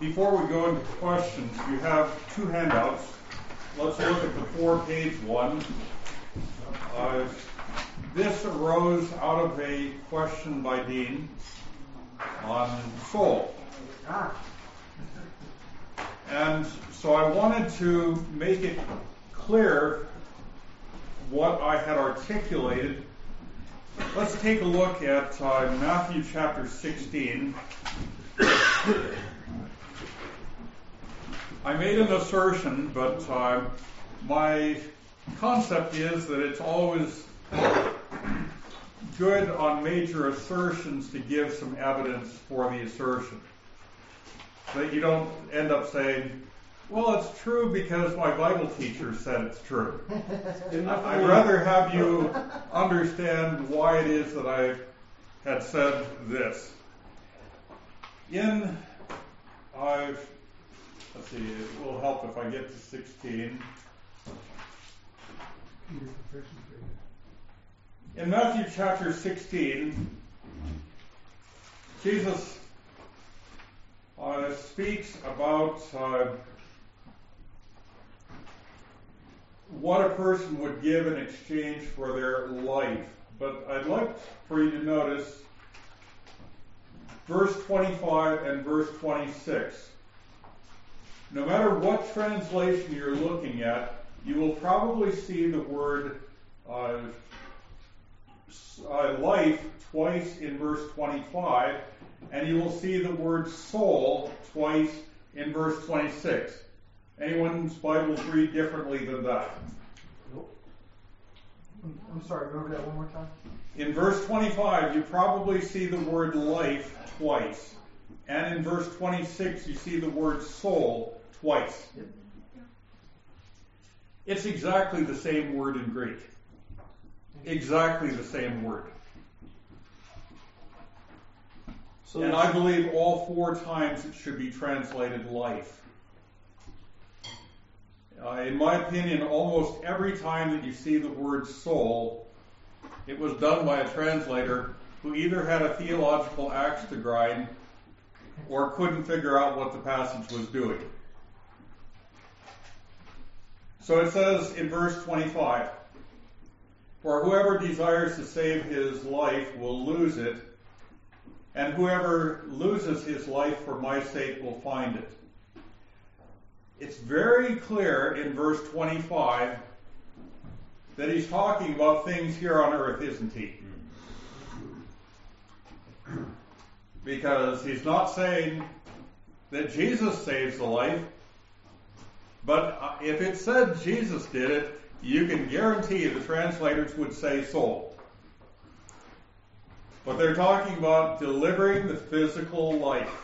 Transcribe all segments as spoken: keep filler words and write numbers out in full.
before we go into questions, you have two handouts. Let's look at the four-page one. Uh, this arose out of a question by Dean on soul. Ah. And so I wanted to make it clear what I had articulated. Let's take a look at uh, Matthew chapter sixteen. I made an assertion, but uh, my concept is that it's always good on major assertions to give some evidence for the assertion. So that you don't end up saying, well, it's true because my Bible teacher said it's true. I'd rather have you understand why it is that I had said this. In, uh, let's see, it will help if I get to sixteen. In Matthew chapter sixteen, Jesus uh, speaks about uh, what a person would give in exchange for their life. But I'd like for you to notice verse twenty-five and verse twenty-six. No matter what translation you're looking at, you will probably see the word uh, uh, life twice in verse twenty-five, and you will see the word soul twice in verse twenty-six. Anyone's Bibles read differently than that? Nope. I'm sorry, go over that one more time. In verse twenty-five, you probably see the word life twice. And in verse twenty-six, you see the word soul twice. Yep. It's exactly the same word in Greek. Exactly the same word. So and I believe all four times it should be translated life. Uh, in my opinion, almost every time that you see the word soul, it was done by a translator who either had a theological axe to grind or couldn't figure out what the passage was doing. So it says in verse twenty-five, "For whoever desires to save his life will lose it, and whoever loses his life for my sake will find it." It's very clear in verse twenty-five that he's talking about things here on earth, isn't he? Because he's not saying that Jesus saves the life, but if it said Jesus did it, you can guarantee the translators would say soul. But they're talking about delivering the physical life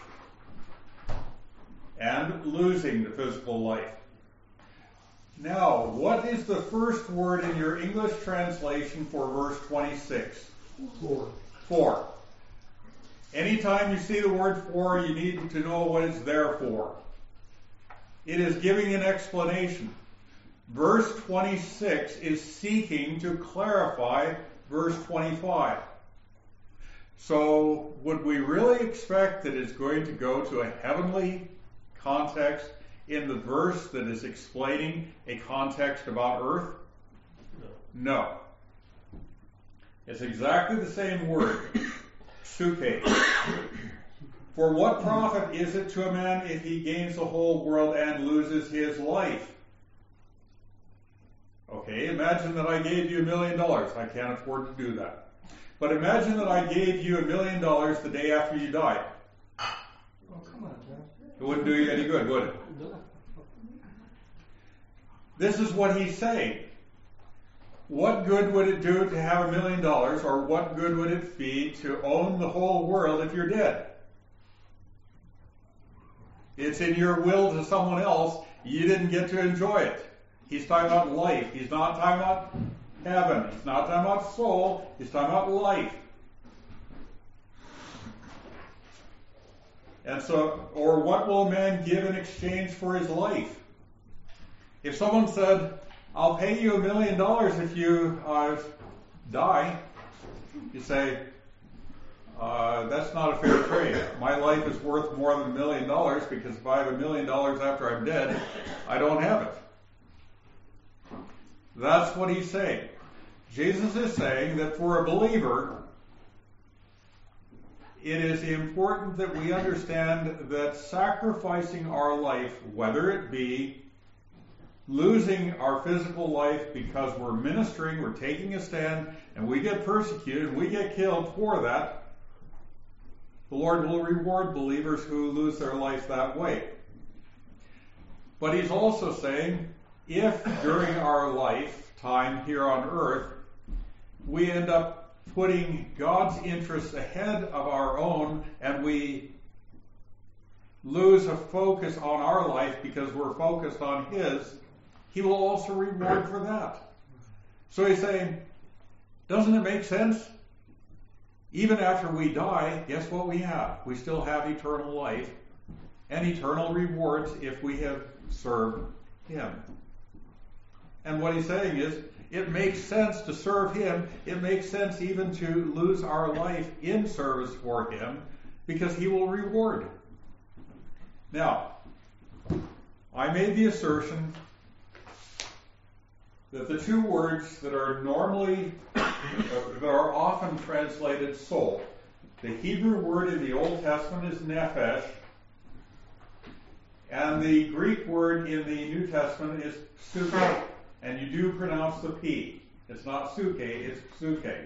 and losing the physical life. Now, what is the first word in your English translation for verse twenty-six? For. For. Anytime you see the word for, you need to know what it's there for. It is giving an explanation. Verse twenty-six is seeking to clarify verse twenty-five. So, would we really expect that it's going to go to a heavenly context in the verse that is explaining a context about earth? No. No. It's exactly the same word, suke. For what profit is it to a man if he gains the whole world and loses his life? Okay, imagine that I gave you a million dollars. I can't afford to do that. But imagine that I gave you a million dollars the day after you died. Oh, come on, John. It wouldn't do you any good, would it? This is what he's saying. What good would it do to have a million dollars, or what good would it be to own the whole world if you're dead? It's in your will to someone else. You didn't get to enjoy it. He's talking about life. He's not talking about heaven. He's not talking about soul. He's talking about life. And so, or what will a man give in exchange for his life? If someone said, I'll pay you a million dollars if you uh, die, you say, uh, that's not a fair trade. My life is worth more than a million dollars because if I have a million dollars after I'm dead, I don't have it. That's what he's saying. Jesus is saying that for a believer, it is important that we understand that sacrificing our life, whether it be losing our physical life because we're ministering, we're taking a stand, and we get persecuted, and we get killed for that, the Lord will reward believers who lose their life that way. But he's also saying, if during our lifetime here on earth, we end up putting God's interests ahead of our own, and we lose a focus on our life because we're focused on His, He will also reward for that. So he's saying, doesn't it make sense? Even after we die, guess what we have? We still have eternal life and eternal rewards if we have served Him. And what he's saying is, it makes sense to serve Him. It makes sense even to lose our life in service for Him because He will reward. Now, I made the assertion that the two words that are normally, uh, that are often translated soul, the Hebrew word in the Old Testament is nephesh, and the Greek word in the New Testament is psuche. And you do pronounce the P. It's not suke, it's psuche.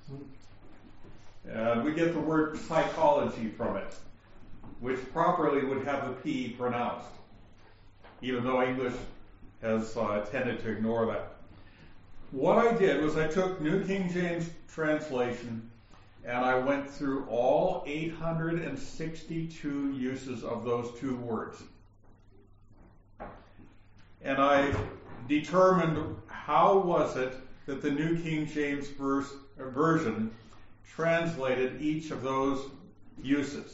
And we get the word psychology from it, which properly would have the P pronounced, even though English has uh, tended to ignore that. What I did was I took New King James translation and I went through all eight hundred sixty-two uses of those two words. And I determined how was it that the New King James verse, uh, Version translated each of those uses.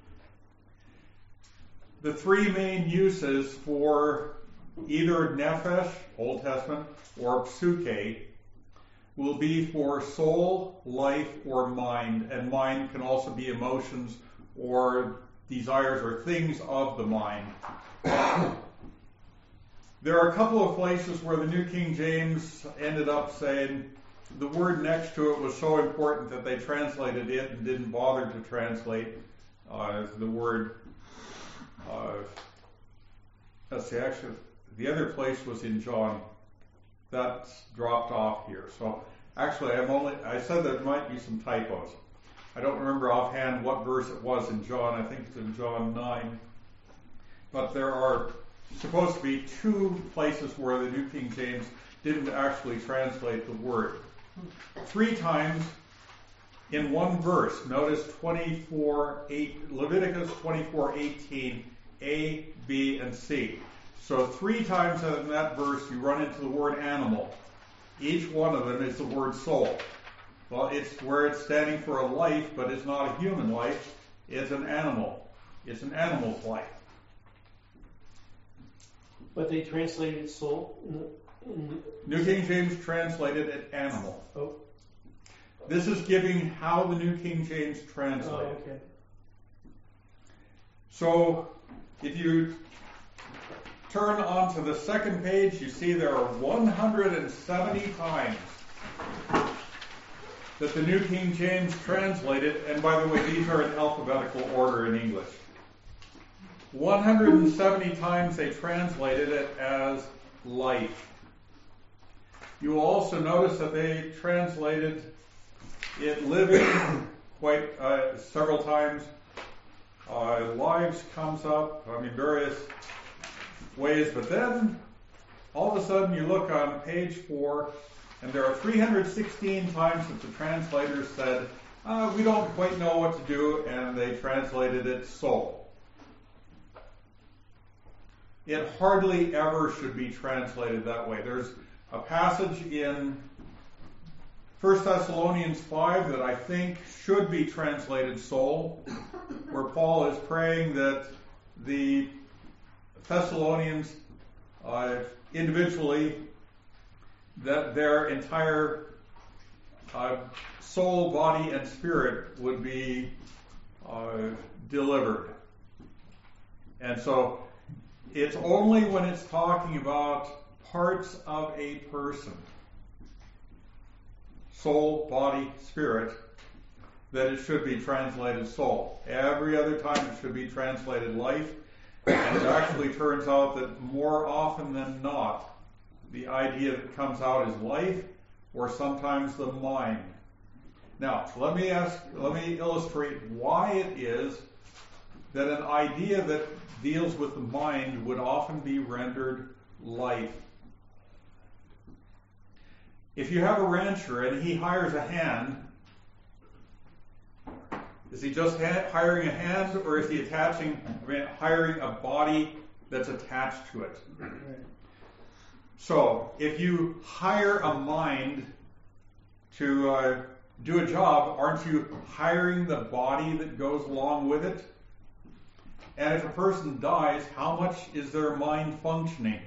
The three main uses for either nephesh, Old Testament, or psuche will be for soul, life, or mind, and mind can also be emotions or desires or things of the mind. There are a couple of places where the New King James ended up saying the word next to it was so important that they translated it and didn't bother to translate uh, the word. Uh, let's see, actually, the other place was in John. That's dropped off here. So actually, I'm only, I said there might be some typos. I don't remember offhand what verse it was in John. I think it's in John nine. But there are supposed to be two places where the New King James didn't actually translate the word. Three times in one verse. Notice twenty-four eight, Leviticus twenty-four eighteen, A, B, and C. So three times in that verse you run into the word animal. Each one of them is the word soul. Well, it's where it's standing for a life, but it's not a human life. It's an animal. It's an animal's life. But they translated soul in the, in the... New King James translated it animal. Oh. This is giving how the New King James translated. Oh, okay. So, if you turn onto the second page, you see there are one hundred seventy times that the New King James translated, and by the way, these are in alphabetical order in English. one hundred seventy times they translated it as life. You will also notice that they translated it living quite uh, several times. Uh, lives comes up, I mean, various ways, but then all of a sudden you look on page four, and there are three hundred sixteen times that the translators said, uh, we don't quite know what to do, and they translated it soul. It hardly ever should be translated that way. There's a passage in First Thessalonians five that I think should be translated soul, where Paul is praying that the Thessalonians uh, individually, that their entire uh, soul, body, and spirit would be uh, delivered. And so it's only when it's talking about parts of a person, soul, body, spirit, that it should be translated soul. Every other time it should be translated life. And it actually turns out that more often than not, the idea that comes out is life, or sometimes the mind. Now, let me ask, let me illustrate why it is that an idea that deals with the mind would often be rendered life. If you have a rancher and he hires a hand, is he just ha- hiring a hand, or is he attaching, I mean, hiring a body that's attached to it? So, if you hire a mind to uh, do a job, aren't you hiring the body that goes along with it? And if a person dies, how much is their mind functioning?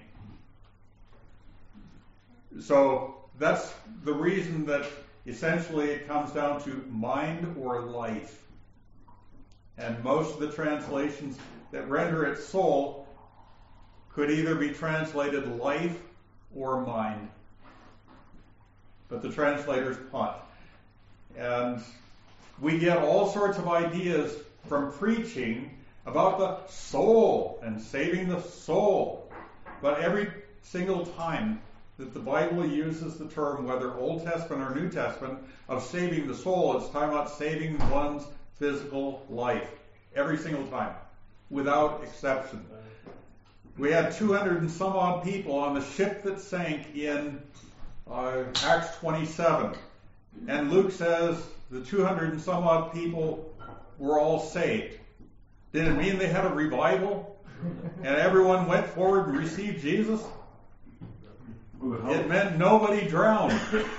So, that's the reason that essentially it comes down to mind or life. And most of the translations that render it soul could either be translated life or mind. But the translators punt. And we get all sorts of ideas from preaching about the soul and saving the soul. But every single time that the Bible uses the term, whether Old Testament or New Testament, of saving the soul, it's talking about saving one's physical life. Every single time. Without exception. We had two hundred and some odd people on the ship that sank in uh, Acts twenty-seven. And Luke says the two hundred and some odd people were all saved. Did it mean they had a revival? And everyone went forward and received Jesus? It meant nobody drowned.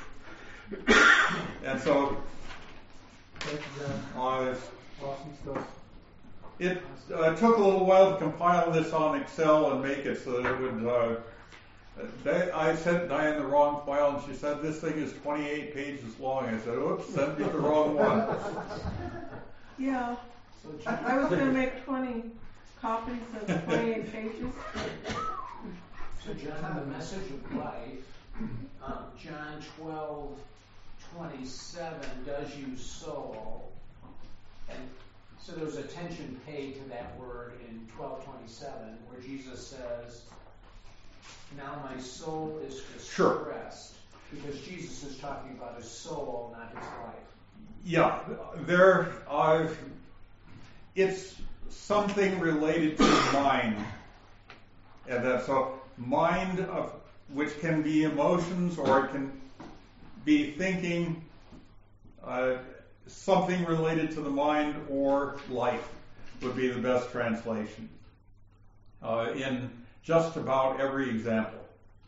And so, Thank you, John. uh, Awesome stuff. it uh, took a little while to compile this on Excel and make it so that it would. Uh, they, I sent Diane the wrong file, and she said this thing is twenty-eight pages long. I said, "Oops, sent me the wrong one." Yeah, I, I was going to make twenty copies of twenty-eight pages. So John, the message of life, um, John twelve twenty-seven does use soul, and so there's attention paid to that word in twelve twenty-seven, where Jesus says, "Now my soul is distressed," Sure. because Jesus is talking about his soul, not his life. Yeah, there. Uh, it's something related to mind, and that so. Mind, of which can be emotions, or it can be thinking, uh, something related to the mind, or life would be the best translation uh, in just about every example.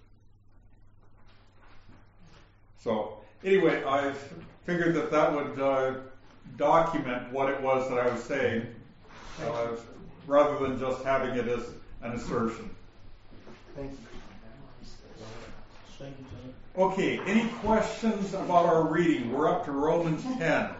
So anyway, I figured that that would uh, document what it was that I was saying, uh, rather than just having it as an assertion. Thank you. Thank you, John. Okay, any questions about our reading? We're up to Romans ten.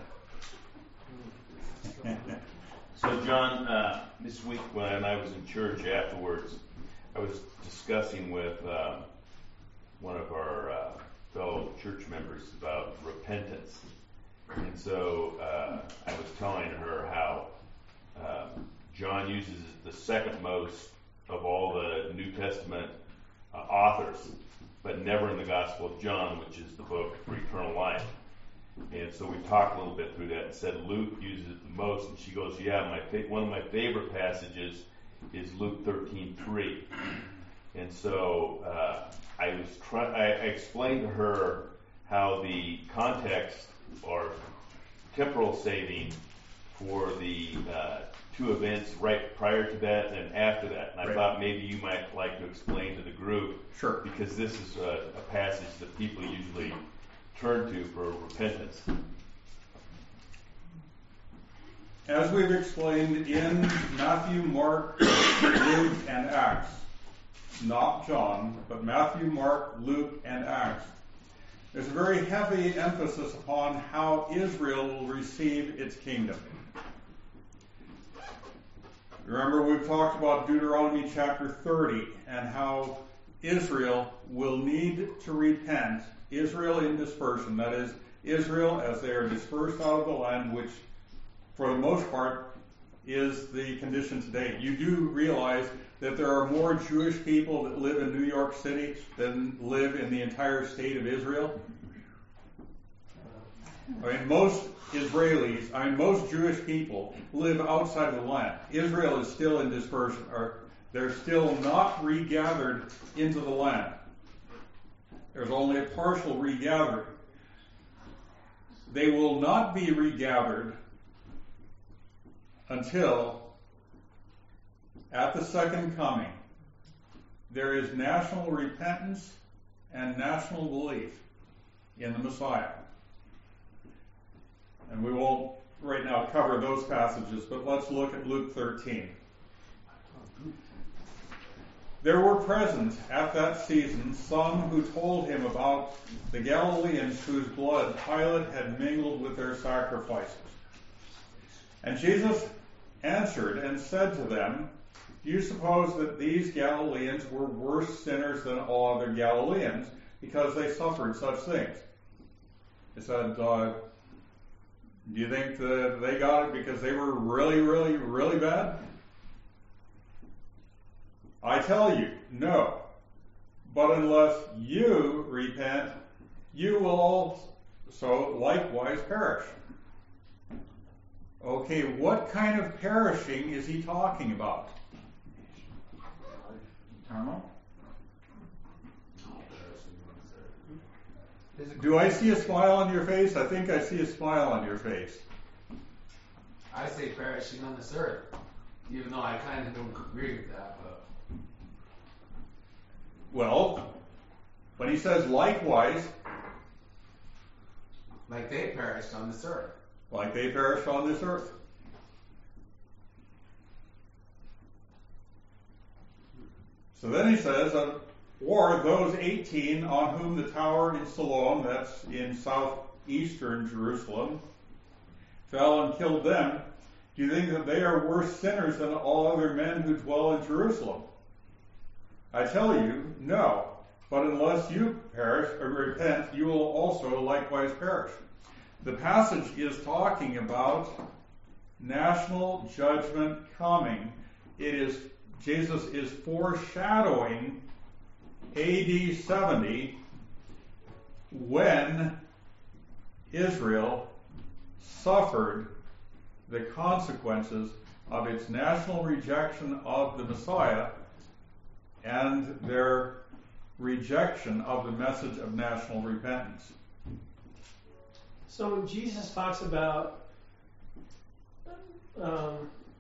So, John, uh, this week when I was in church afterwards, I was discussing with uh, one of our uh, fellow church members about repentance. And so uh, I was telling her how uh, John uses the second most of all the New Testament uh, authors, but never in the Gospel of John, which is the book for eternal life. And so we talked a little bit through that and said Luke uses it the most. And she goes, yeah, my fa- one of my favorite passages is Luke thirteen three. And so uh, I was try- I, I explained to her how the context or temporal saving for the uh, two events right prior to that and after that. And I Right. thought maybe you might like to explain to the group, Sure. because this is a, a passage that people usually turn to for repentance. As we've explained in Matthew, Mark, Luke, and Acts, not John, but Matthew, Mark, Luke, and Acts, there's a very heavy emphasis upon how Israel will receive its kingdom. Remember, we've talked about Deuteronomy chapter thirty and how Israel will need to repent. Israel in dispersion, that is, Israel as they are dispersed out of the land, which for the most part is the condition today. You do realize that there are more Jewish people that live in New York City than live in the entire state of Israel? I mean, most Israelis, I mean, most Jewish people live outside of the land. Israel is still in dispersion, or they're still not regathered into the land. There's only a partial regathering. They will not be regathered until at the second coming there is national repentance and national belief in the Messiah. And we won't right now cover those passages, but let's look at Luke thirteen. There were present at that season some who told him about the Galileans whose blood Pilate had mingled with their sacrifices. And Jesus answered and said to them, "Do you suppose that these Galileans were worse sinners than all other Galileans because they suffered such things?" He said, uh, do you think that they got it because they were really, really, really bad? I tell you, no. But unless you repent, you will also likewise perish. Okay, what kind of perishing is he talking about? Eternal? Do I see a smile on your face? I think I see a smile on your face. I say perishing on this earth, even though I kind of don't agree with that. But well, when he says likewise, like they perished on this earth. Like they perished on this earth. So then he says, uh, or those eighteen on whom the tower in Siloam, that's in southeastern Jerusalem, fell and killed them, do you think that they are worse sinners than all other men who dwell in Jerusalem? I tell you, no. But unless you perish or repent, you will also likewise perish. The passage is talking about national judgment coming. It is, Jesus is foreshadowing A D seventy, when Israel suffered the consequences of its national rejection of the Messiah and their rejection of the message of national repentance. So when Jesus talks about um,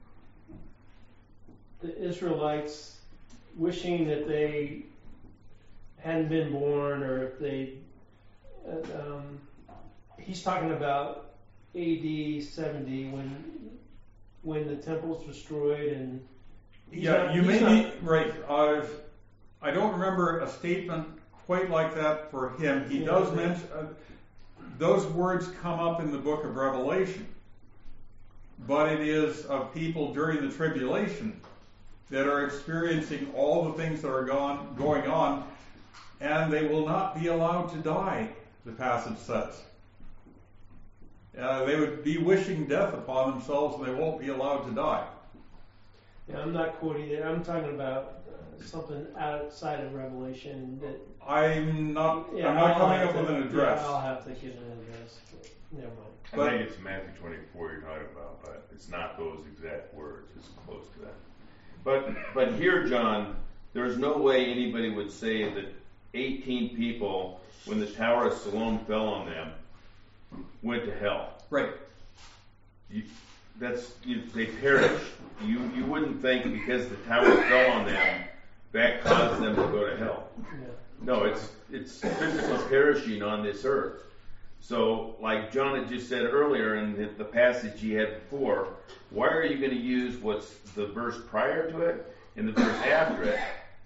the Israelites wishing that they hadn't been born, or if they, uh, um, he's talking about A D seventy, when when the temple's destroyed, and yeah, not, you may not, be right. Uh, I don't remember a statement quite like that for him. He yeah, does yeah. mention uh, those words come up in the book of Revelation, but it is of people during the tribulation that are experiencing all the things that are gone, going on, and they will not be allowed to die, the passage says. Uh, they would be wishing death upon themselves, and they won't be allowed to die. Yeah, I'm not quoting it. I'm talking about uh, something outside of Revelation that. I'm not. Yeah, I'm not I'll coming have up to, with an address. Yeah, I'll have to get an address. But never mind. I But- think it's Matthew twenty-four you're talking about, but it's not those exact words. It's close to that. But but here, John, there's no way anybody would say that eighteen people, when the Tower of Siloam fell on them, went to hell. Right. You, that's you, they perished. You you wouldn't think because the tower fell on them that caused them to go to hell. Yeah. No, it's it's physical perishing on this earth. So, like John had just said earlier in the, the passage he had before, why are you going to use what's the verse prior to it and the verse after it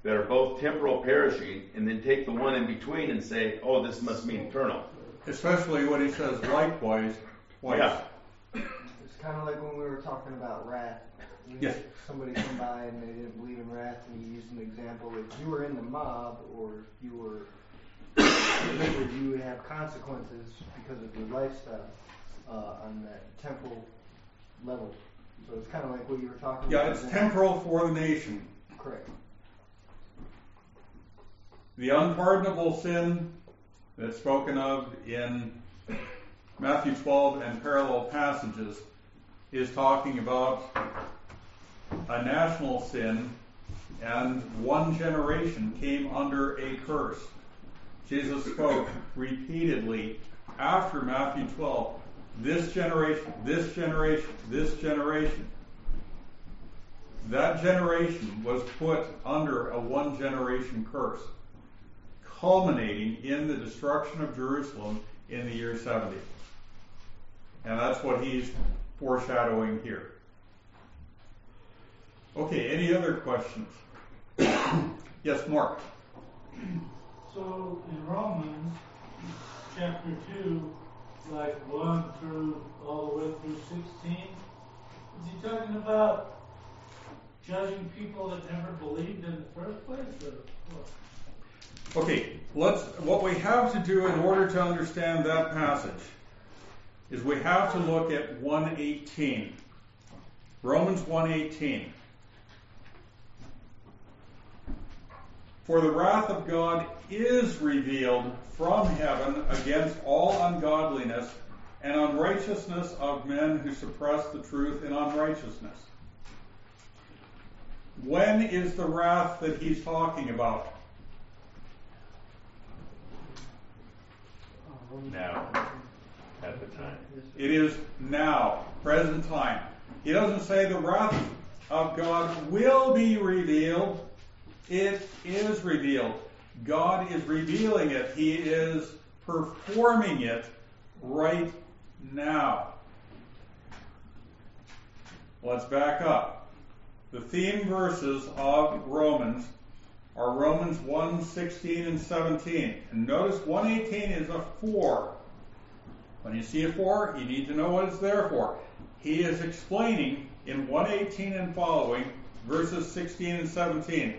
that are both temporal perishing, and then take the one in between and say, oh, this must mean eternal. Especially when he says likewise twice. Yeah. It's kind of like when we were talking about wrath. You Yes. had somebody come by and they didn't believe in wrath, and you used an example. If you were in the mob, or if you were delivered, you would have consequences because of your lifestyle uh, on that temporal level. So it's kind of like what you were talking Yeah, about. it's temporal for the nation. Correct. The unpardonable sin that's spoken of in Matthew twelve and parallel passages is talking about a national sin, and one generation came under a curse. Jesus spoke repeatedly after Matthew twelve, this generation, this generation, this generation. That generation was put under a one generation curse, culminating in the destruction of Jerusalem in the year seventy. And that's what he's foreshadowing here. Okay, any other questions? Yes, Mark. So in Romans chapter two, like one through all the way through sixteen, is he talking about judging people that never believed in the first place, or what? Okay, let's. What we have to do in order to understand that passage is we have to look at one eighteen. Romans one eighteen. For the wrath of God is revealed from heaven against all ungodliness and unrighteousness of men who suppress the truth in unrighteousness. When is the wrath that he's talking about? Now, at the time. It is now, present time. He doesn't say the wrath of God will be revealed. It is revealed. God is revealing it. He is performing it right now. Let's back up. The theme verses of Romans are Romans one sixteen and seventeen. And notice one eighteen is a for. When you see a for, you need to know what it's there for. He is explaining in one eighteen and following, verses sixteen and seventeen.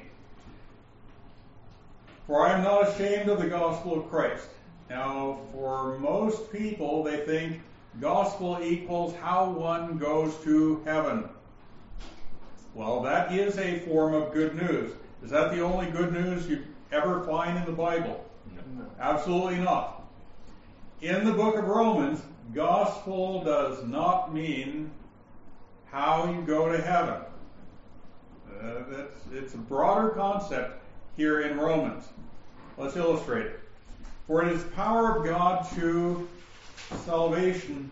For I am not ashamed of the gospel of Christ. Now, for most people, they think gospel equals how one goes to heaven. Well, that is a form of good news. Is that the only good news you ever find in the Bible? No. Absolutely not. In the book of Romans, gospel does not mean how you go to heaven. Uh, that's, it's a broader concept here in Romans. Let's illustrate it. For it is the power of God to salvation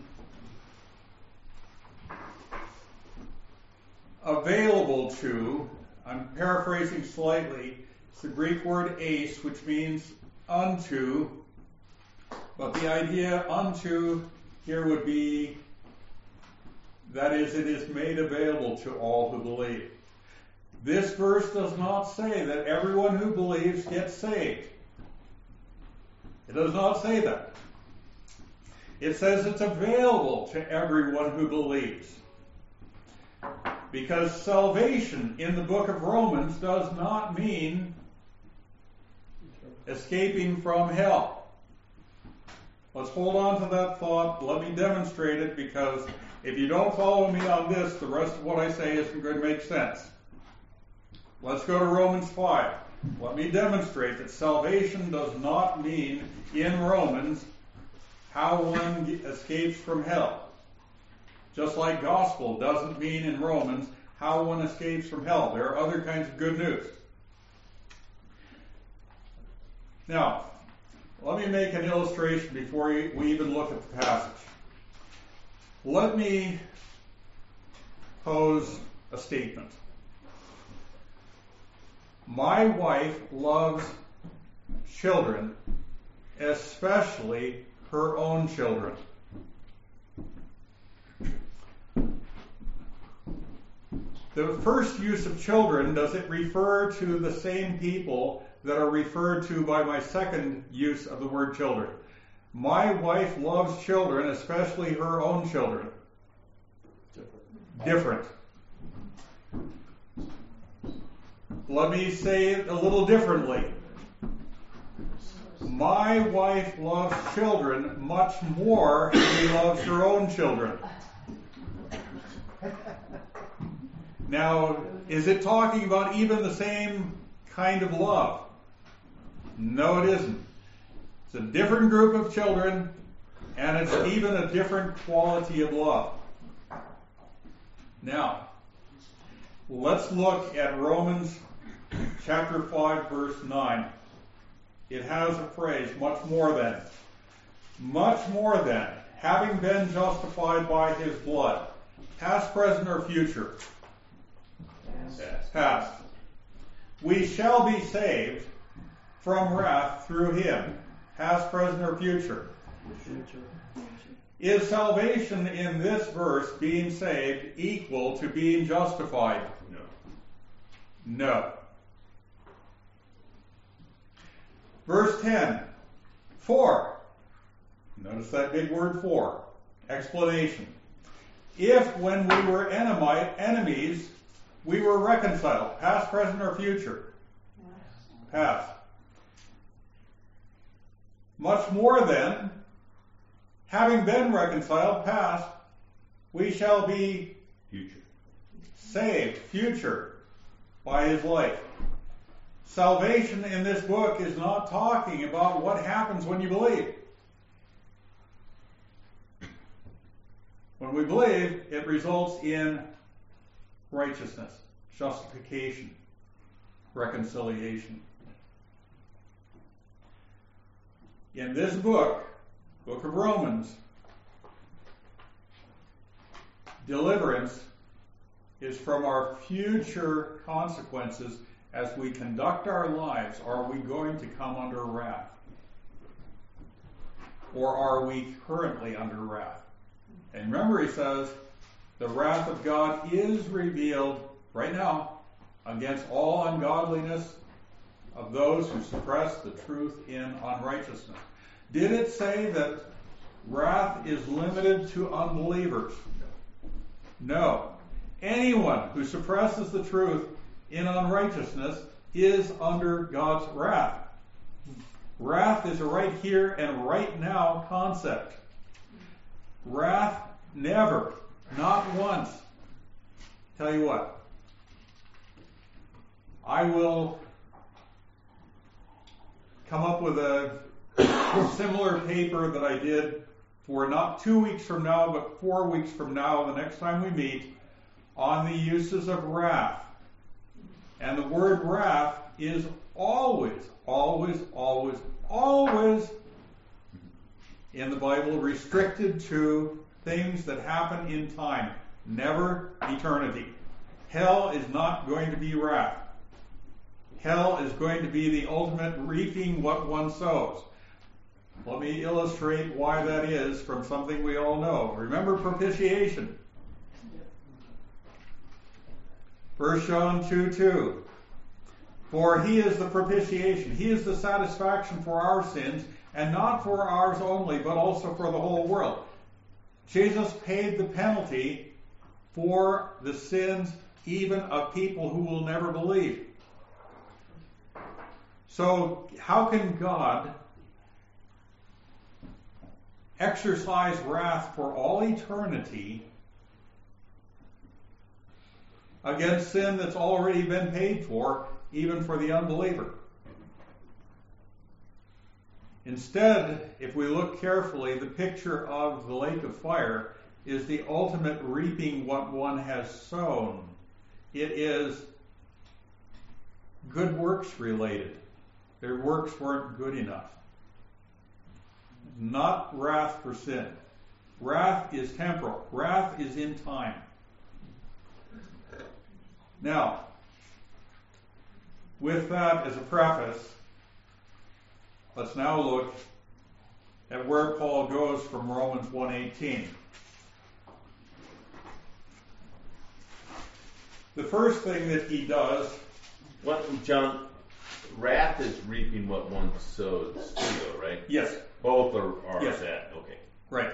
available to, I'm paraphrasing slightly, it's the Greek word eis, which means unto, but the idea unto here would be, that is, it is made available to all who believe. This verse does not say that everyone who believes gets saved. It does not say that. It says it's available to everyone who believes. Because salvation in the book of Romans does not mean escaping from hell. Let's hold on to that thought. Let me demonstrate it, because if you don't follow me on this, the rest of what I say isn't going to make sense. Let's go to Romans five. Let me demonstrate that salvation does not mean, in Romans, how one escapes from hell. Just like gospel doesn't mean in Romans how one escapes from hell. There are other kinds of good news. Now, let me make an illustration before we even look at the passage. Let me pose a statement. My wife loves children, especially her own children. the first use of children, does it refer to the same people that are referred to by my second use of the word children? My wife loves children, especially her own children. Different. Let me say it a little differently. My wife loves children much more than she loves her own children. Now, is it talking about even the same kind of love? No, it isn't. It's a different group of children, and it's even a different quality of love. Now, let's look at Romans chapter five, verse nine. It has a phrase, much more than. Much more than, having been justified by his blood, past, present, or future. Past. Past. We shall be saved from wrath through him, past, present, or future. Future. Is salvation in this verse, being saved, equal to being justified? No. No. Verse ten. For. Notice that big word for. Explanation. If when we were enemy, enemies, we were reconciled, past, present, or future? Past. Much more than, having been reconciled, past, we shall be Future. saved, future, by his life. Salvation in this book is not talking about what happens when you believe. When we believe, it results in righteousness, justification, reconciliation. In this book, Book of Romans, deliverance is from our future consequences as we conduct our lives. Are we going to come under wrath? Or are we currently under wrath? And remember, he says, the wrath of God is revealed right now against all ungodliness of those who suppress the truth in unrighteousness. Did it say that wrath is limited to unbelievers? No. Anyone who suppresses the truth in unrighteousness is under God's wrath. Wrath is a right here and right now concept. Wrath never, not once. Tell you what, I will come up with a similar paper that I did for not two weeks from now, but four weeks from now, the next time we meet, on the uses of wrath. And the word wrath is always, always, always, always in the Bible restricted to things that happen in time, never eternity. Hell is not going to be wrath. Hell is going to be the ultimate reaping what one sows. Let me illustrate why that is from something we all know. Remember propitiation. First John two two. For he is the propitiation. He is the satisfaction for our sins, and not for ours only, but also for the whole world. Jesus paid the penalty for the sins even of people who will never believe. So how can God exercise wrath for all eternity against sin that's already been paid for, even for the unbeliever? Instead, if we look carefully, the picture of the lake of fire is the ultimate reaping what one has sown. It is good works related. Their works weren't good enough. Not wrath for sin. Wrath is temporal. Wrath is in time. Now, with that as a preface, let's now look at where Paul goes from Romans one eighteen. the first thing that he does, What, John, wrath is reaping what one sows too, though, right? yes, Both are, are Yes. that, okay. right.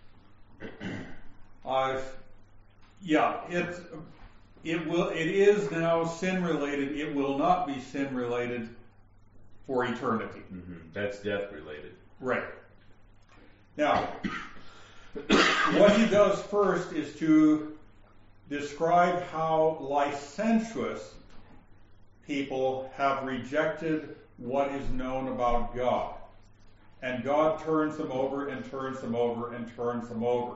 Uh, yeah, it, it will, it is now sin related. It will not be sin related for eternity. hmm That's death related. Right. Now, what he does first is to describe how licentious people have rejected what is known about God. And God turns them over and turns them over and turns them over.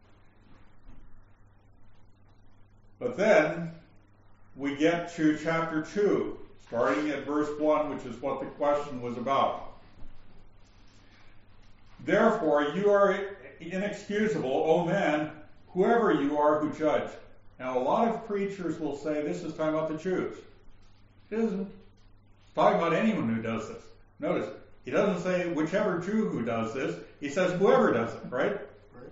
But then we get to chapter two, starting at verse one, which is what the question was about. Therefore, you are inexcusable, O man, whoever you are who judge. Now, a lot of preachers will say this is talking about the Jews. It isn't. It's talking about anyone who does this. Notice, he doesn't say whichever Jew who does this. He says whoever does it, right?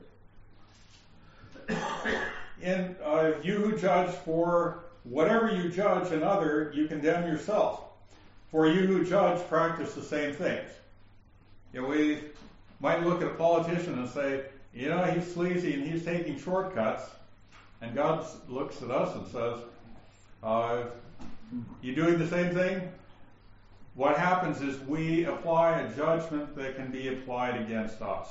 And uh, you who judge, for whatever you judge another, you condemn yourself. For you who judge practice the same things. You know, we might look at a politician and say, you know, he's sleazy and he's taking shortcuts. And God looks at us and says, uh, you doing the same thing? What happens is we apply a judgment that can be applied against us.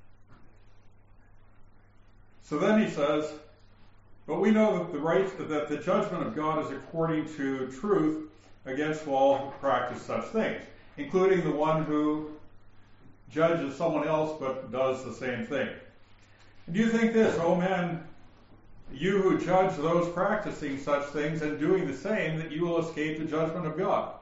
So then he says, but we know that the right, that the judgment of God is according to truth against all who practice such things, including the one who judges someone else but does the same thing. And do you think this, oh man, you who judge those practicing such things and doing the same, that you will escape the judgment of God?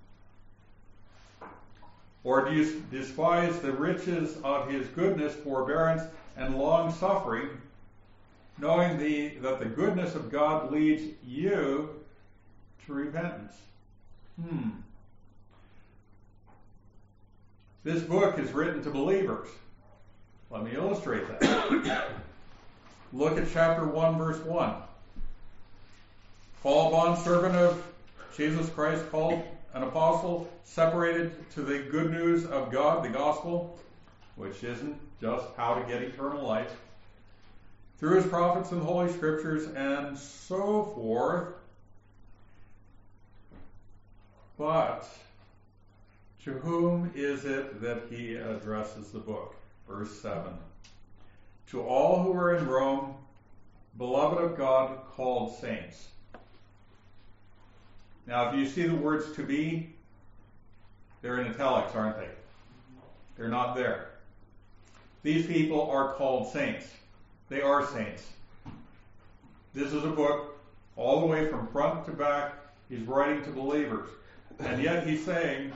Or do you despise the riches of his goodness, forbearance, and long-suffering, knowing the, that the goodness of God leads you to repentance? Hmm. This book is written to believers. Let me illustrate that. Look at chapter one, verse one. Paul, bondservant of Jesus Christ, called an apostle, separated to the good news of God, the gospel, which isn't just how to get eternal life, through his prophets and holy scriptures and so forth. But to whom is it that he addresses the book? Verse seven. To all who are in Rome, beloved of God, called saints. Now, if you see the words to be, they're in italics, aren't they? They're not there. These people are called saints. They are saints. This is a book all the way from front to back. He's writing to believers. And yet he's saying,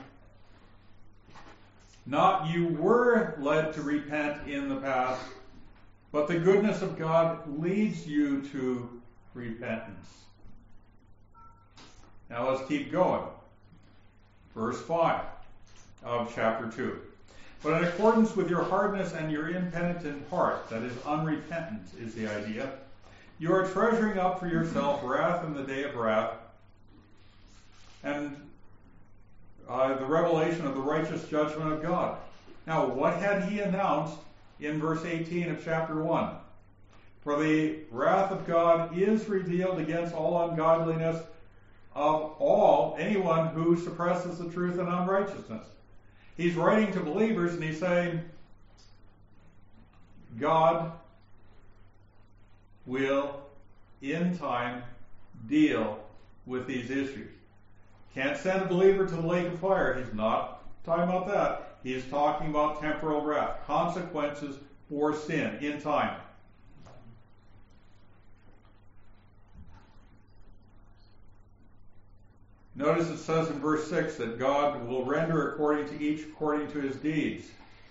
not you were led to repent in the past, but the goodness of God leads you to repentance. Now let's keep going. Verse five of chapter two. But in accordance with your hardness and your impenitent heart, that is, unrepentant is the idea, you are treasuring up for yourself wrath in the day of wrath, and uh, the revelation of the righteous judgment of God. Now, what had he announced in verse eighteen of chapter one? For the wrath of God is revealed against all ungodliness of all, anyone who suppresses the truth in unrighteousness. He's writing to believers and he's saying, God will, in time, deal with these issues. Can't send a believer to the lake of fire. He's not talking about that. He's talking about temporal wrath, consequences for sin in time. Notice it says in verse six that God will render according to each according to his deeds.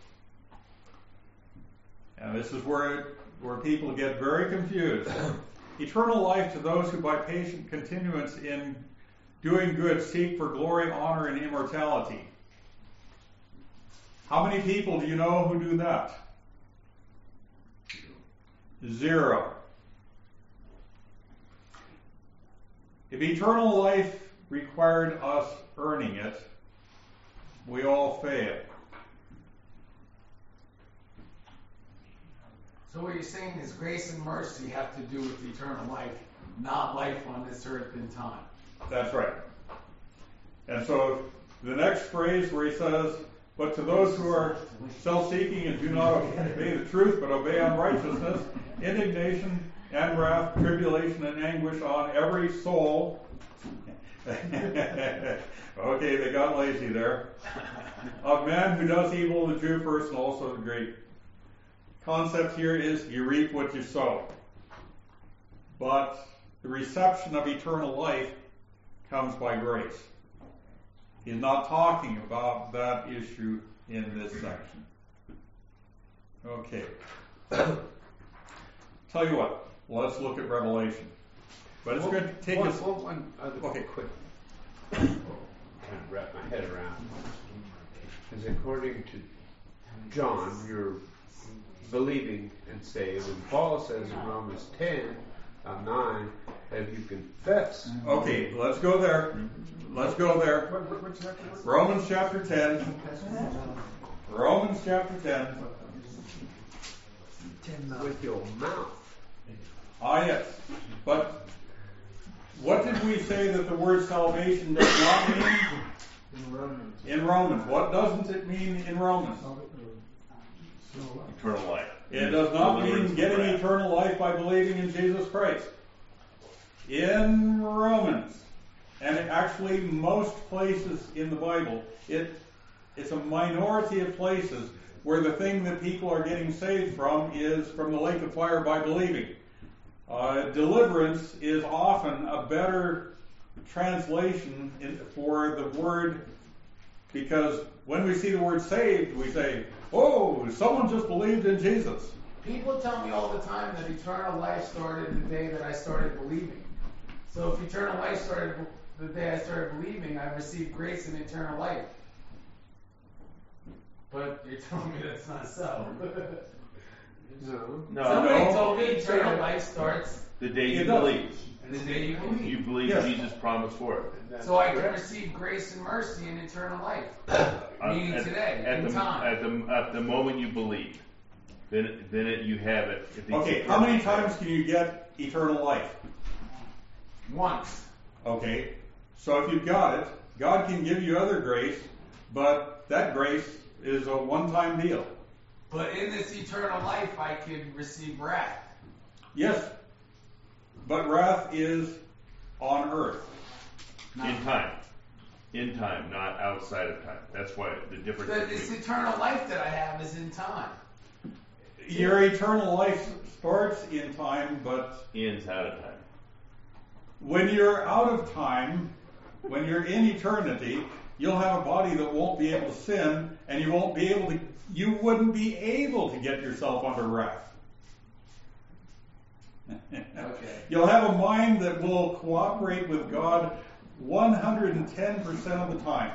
And this is where, where people get very confused. Eternal life to those who by patient continuance in doing good seek for glory, honor, and immortality. How many people do you know who do that? Zero. If eternal life required us earning it, we all fail. So what you're saying is grace and mercy have to do with eternal life, not life on this earth in time. That's right. And so the next phrase where he says, but to those who are self-seeking and do not obey the truth, but obey unrighteousness, indignation and wrath, tribulation and anguish on every soul. Okay, they got lazy there. Of man who does evil, the Jew first and also the Greek. Concept here is you reap what you sow. But the reception of eternal life comes by grace. He's not talking about that issue in this section. Okay. Tell you what, let's look at Revelation. But it's going to take one, us... One, one other Okay. quick. Kind of wrap my head around. Because according to John, you're believing and saved. And Paul says in Romans ten, uh, nine, that you confess. Okay, let's go there. Let's go there. Romans chapter ten. Romans chapter ten. With your mouth. Ah, yes. But what did we say that the word salvation does not mean? In Romans. In Romans. What doesn't it mean in Romans? Eternal life. It does not Deliverance mean from getting wrath. eternal life by believing in Jesus Christ. In Romans, and actually most places in the Bible, it it's a minority of places where the thing that people are getting saved from is from the lake of fire by believing. Uh, deliverance is often a better translation in, for the word, because when we see the word saved, we say, oh, someone just believed in Jesus. People tell me all the time that eternal life started the day that I started believing. So if eternal life started the day I started believing, I received grace and eternal life. But you're telling me that's not so. No. No, Somebody no. told me eternal life starts the day you It does. believe. the day you believe. You believe Yes. Jesus promised for it. So I can receive grace and mercy and eternal life. Uh, Meaning at, today, at in the, time. At the at the moment you believe, then it, then it, you have it. At the Okay, how many times can you get eternal life? Once. Okay, so if you've got it, God can give you other grace, but that grace is a one-time deal. But in this eternal life, I can receive wrath. Yes, but wrath is on earth. in time, in time, not outside of time. That's why the difference. But this between, eternal life that I have is in time. Your eternal life starts in time, but ends out of time. when you're out of time, when you're in eternity, you'll have a body that won't be able to sin, and you won't be able to, you wouldn't be able to get yourself under wrath. Okay. You'll have a mind that will cooperate with God one hundred ten percent of the time.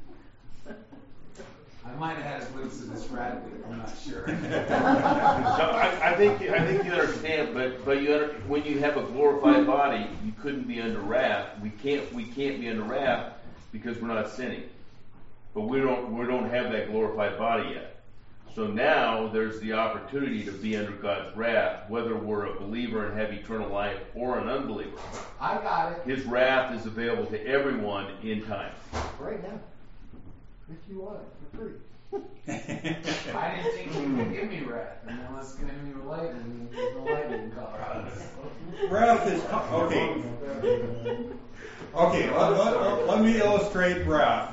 I might have had a glimpse of this radically. I'm not sure. So I, I think I think you understand, but but you under, when you have a glorified body, you couldn't be under wrath. We can't we can't be under wrath because we're not sinning. But we don't we don't have that glorified body yet. So now there's the opportunity to be under God's wrath, whether we're a believer and have eternal life or an unbeliever. I got it. His wrath is available to everyone in time. Right now. If you want it, for free. I didn't think he would give me wrath, and then let's give me the light, and there's no light in Colorado. Wrath is okay. Okay, let, let, let me illustrate wrath.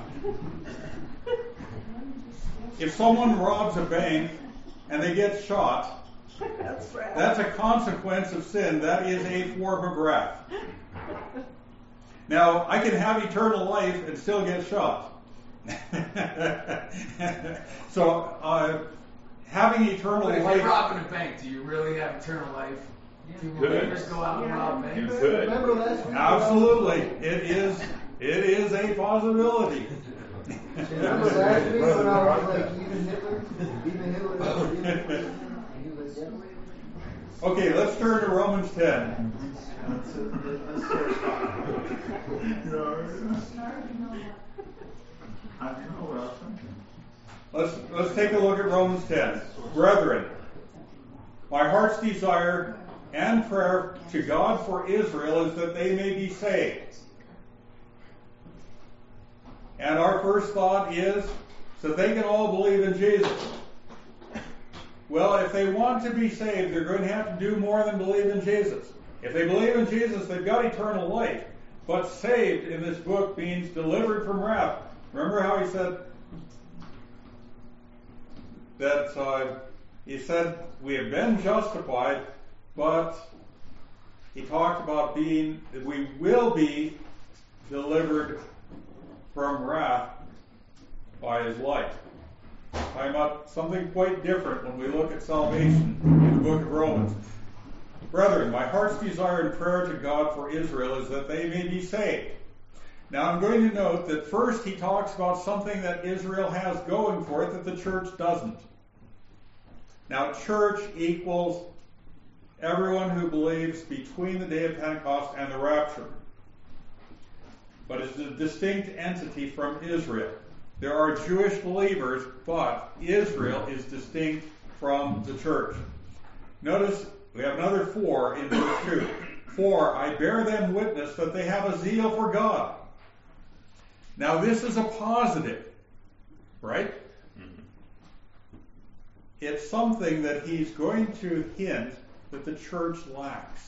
If someone robs a bank and they get shot, That's right. that's a consequence of sin. That is a form of wrath. Now, I can have eternal life and still get shot. So, uh, having eternal But if life. you're robbing a bank, do you really have eternal life? Do believers go out and rob You banks? could. Remember last week? Absolutely, it is. It is a possibility. Remember last week when I was like, even Hitler? Even Hitler? He was. Okay, let's turn to Romans ten. let's, let's start talking. I know what I was thinking. Let's, let's take a look at Romans ten. Brethren, my heart's desire and prayer to God for Israel is that they may be saved. And our first thought is so they can all believe in Jesus. Well, if they want to be saved, they're going to have to do more than believe in Jesus. If they believe in Jesus, they've got eternal life. But saved in this book means delivered from wrath. Remember how he said that uh, he said we have been justified, but he talked about being, that we will be delivered from wrath by his life. Talking about something quite different when we look at salvation in the book of Romans. Brethren, my heart's desire and prayer to God for Israel is that they may be saved. Now I'm going to note that first he talks about something that Israel has going for it that the church doesn't. Now church equals everyone who believes between the day of Pentecost and the rapture. But it's a distinct entity from Israel. There are Jewish believers, but Israel is distinct from the church. Notice we have another four in verse two. For I bear them witness that they have a zeal for God. Now this is a positive, right? Mm-hmm. It's something that he's going to hint that the church lacks.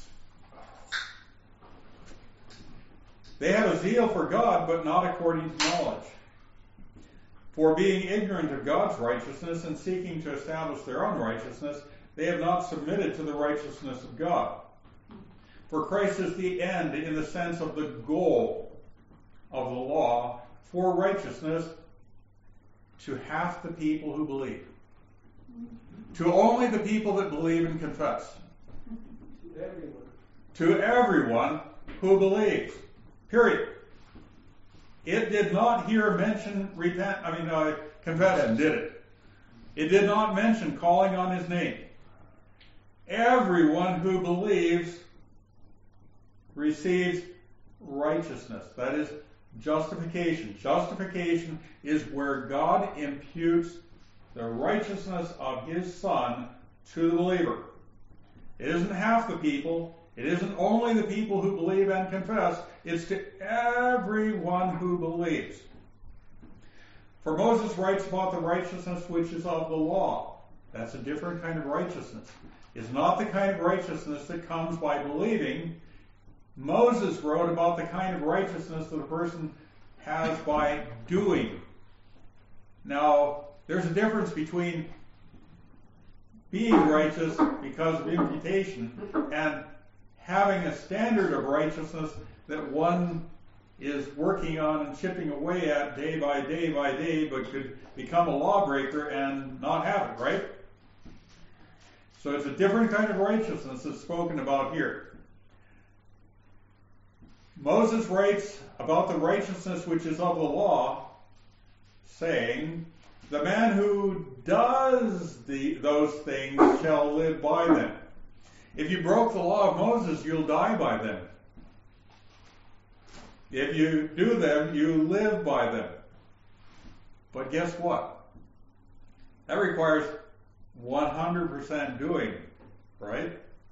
They have a zeal for God, but not according to knowledge. For being ignorant of God's righteousness and seeking to establish their own righteousness, they have not submitted to the righteousness of God. For Christ is the end in the sense of the goal of the law for righteousness to half the people who believe. To only the people that believe and confess. To everyone. To everyone who believes. Period. It did not here mention repent, I mean, uh, confession, did it? It did not mention calling on his name. Everyone who believes receives righteousness. That is justification. Justification is where God imputes the righteousness of his Son to the believer. It isn't half the people. It isn't only the people who believe and confess. It's to everyone who believes. For Moses writes about the righteousness which is of the law. That's a different kind of righteousness. It's not the kind of righteousness that comes by believing. Moses wrote about the kind of righteousness that a person has by doing. Now, there's a difference between being righteous because of imputation and having a standard of righteousness that one is working on and chipping away at day by day by day, but could become a lawbreaker and not have it, right? So it's a different kind of righteousness that's spoken about here. Moses writes about the righteousness which is of the law, saying, the man who does the, those things shall live by them. If you broke the law of Moses, you'll die by them. If you do them, you live by them. But guess what? That requires one hundred percent doing, right?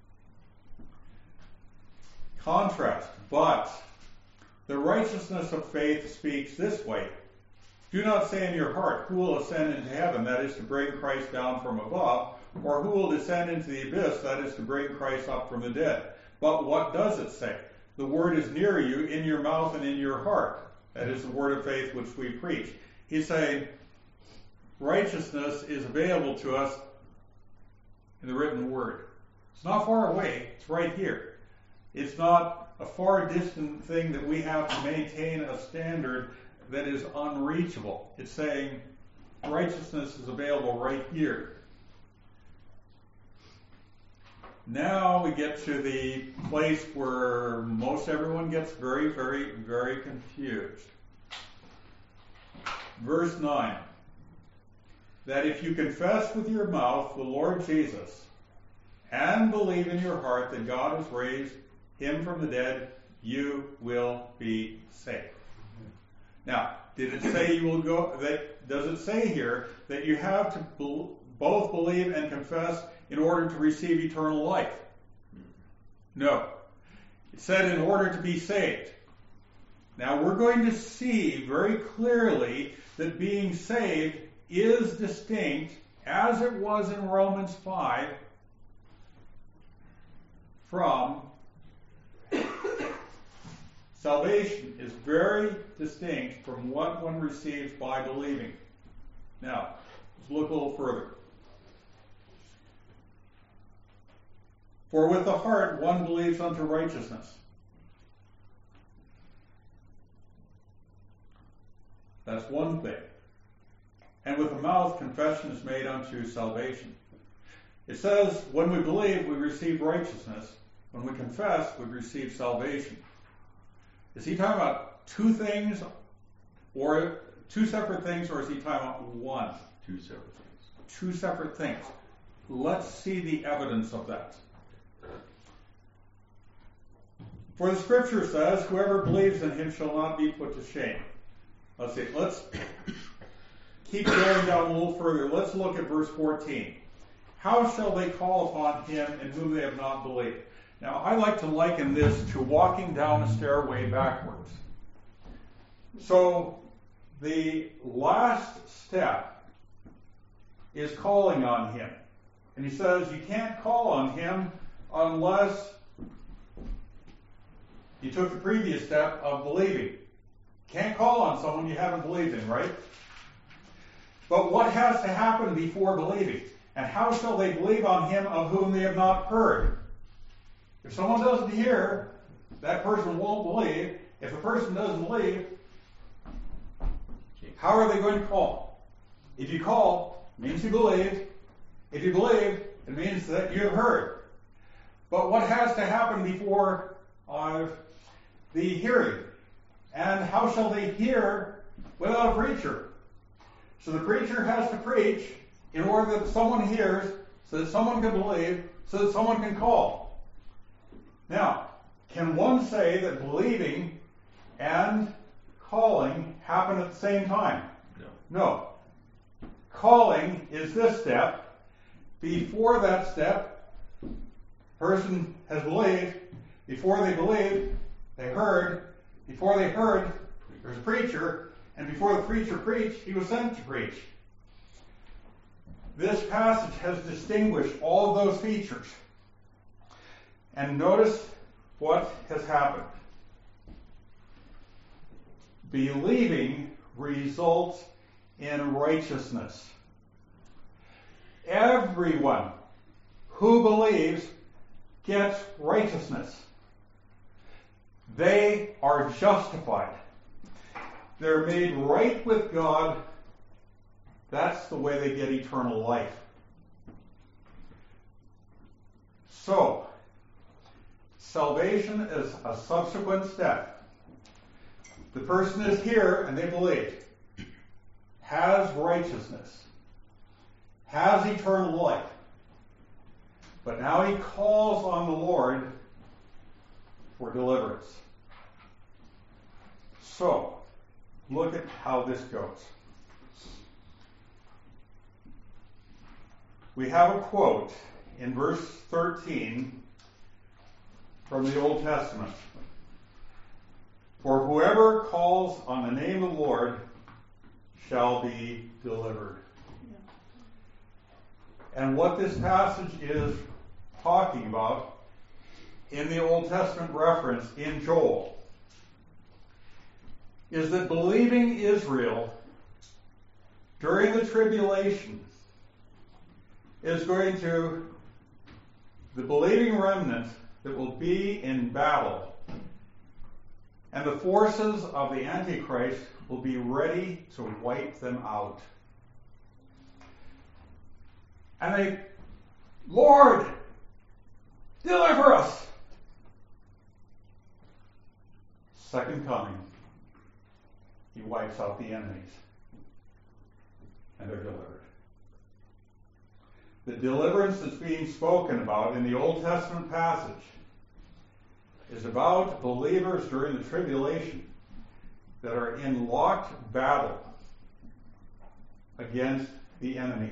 Contrast. But the righteousness of faith speaks this way. Do not say in your heart, who will ascend into heaven, that is to bring Christ down from above, or who will descend into the abyss, that is to bring Christ up from the dead. But what does it say? The word is near you, in your mouth and in your heart. That is the word of faith which we preach. He's saying righteousness is available to us in the written word. It's not far away. It's right here. It's not a far distant thing that we have to maintain a standard that is unreachable. It's saying righteousness is available right here. Now we get to the place where most everyone gets very, very, very confused. Verse nine. That if you confess with your mouth the Lord Jesus and believe in your heart that God has raised him from the dead, you will be saved. Now, did it say you will go, that, does it say here that you have to be, both believe and confess in order to receive eternal life? No. It said in order to be saved. Now, we're going to see very clearly that being saved is distinct, as it was in Romans five, from salvation is very distinct from what one receives by believing. Now, let's look a little further. For with the heart one believes unto righteousness. That's one thing. And with the mouth confession is made unto salvation. It says when we believe we receive righteousness. When we confess we receive salvation. Is he talking about two things, or two separate things, or is he talking about one? Two separate things. Two separate things. Let's see the evidence of that. For the scripture says, whoever believes in him shall not be put to shame. Let's see, let's keep going down a little further. Let's look at verse fourteen. How shall they call upon him in whom they have not believed? Now, I like to liken this to walking down a stairway backwards. So, the last step is calling on him. And he says you can't call on him unless you took the previous step of believing. Can't call on someone you haven't believed in, right? But what has to happen before believing? And how shall they believe on him of whom they have not heard? If someone doesn't hear, that person won't believe. If a person doesn't believe, how are they going to call? If you call, it means you believed. If you believe, it means that you have heard. But what has to happen before uh, the hearing? And how shall they hear without a preacher? So the preacher has to preach in order that someone hears, so that someone can believe, so that someone can call. Now, can one say that believing and calling happen at the same time? No. No. Calling is this step. Before that step, person has believed. Before they believed, they heard. Before they heard, there's a preacher. And before the preacher preached, he was sent to preach. This passage has distinguished all of those features. And notice what has happened. Believing results in righteousness. Everyone who believes gets righteousness. They are justified. They're made right with God. That's the way they get eternal life. So, salvation is a subsequent step. The person is here and they believe, has righteousness, has eternal life. But now he calls on the Lord for deliverance. So, look at how this goes. We have a quote in verse thirteen from the Old Testament. For whoever calls on the name of the Lord shall be delivered. Yeah. And what this passage is talking about in the Old Testament reference in Joel is that believing Israel during the tribulation is going to, the believing remnant that will be in battle, and the forces of the Antichrist will be ready to wipe them out. And they, Lord, deliver us. Second coming, he wipes out the enemies, and they're delivered. The deliverance that's being spoken about in the Old Testament passage is about believers during the tribulation that are in locked battle against the enemy.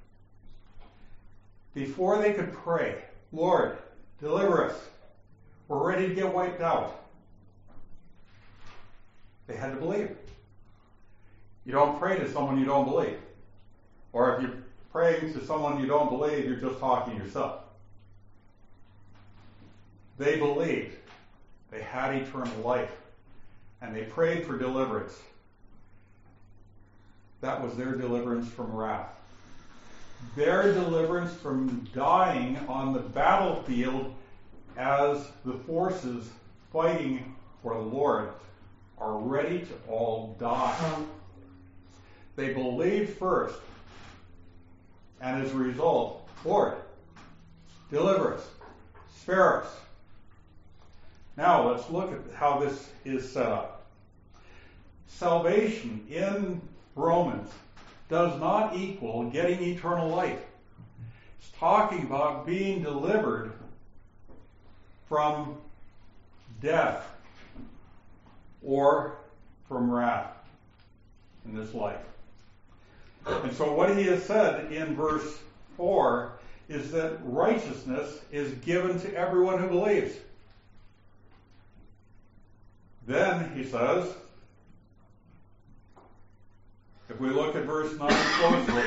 Before they could pray, Lord, deliver us, we're ready to get wiped out, they had to believe. You don't pray to someone you don't believe. Or if you're praying to someone you don't believe, you're just talking to yourself. They believed. They had eternal life. And they prayed for deliverance. That was their deliverance from wrath. Their deliverance from dying on the battlefield as the forces fighting for the Lord are ready to all die. They believed first, and as a result, Lord, deliver us, spare us. Now let's look at how this is set up. Salvation in Romans does not equal getting eternal life. It's talking about being delivered from death or from wrath in this life. And so what he has said in verse four is that righteousness is given to everyone who believes. Then he says, if we look at verse nine closely,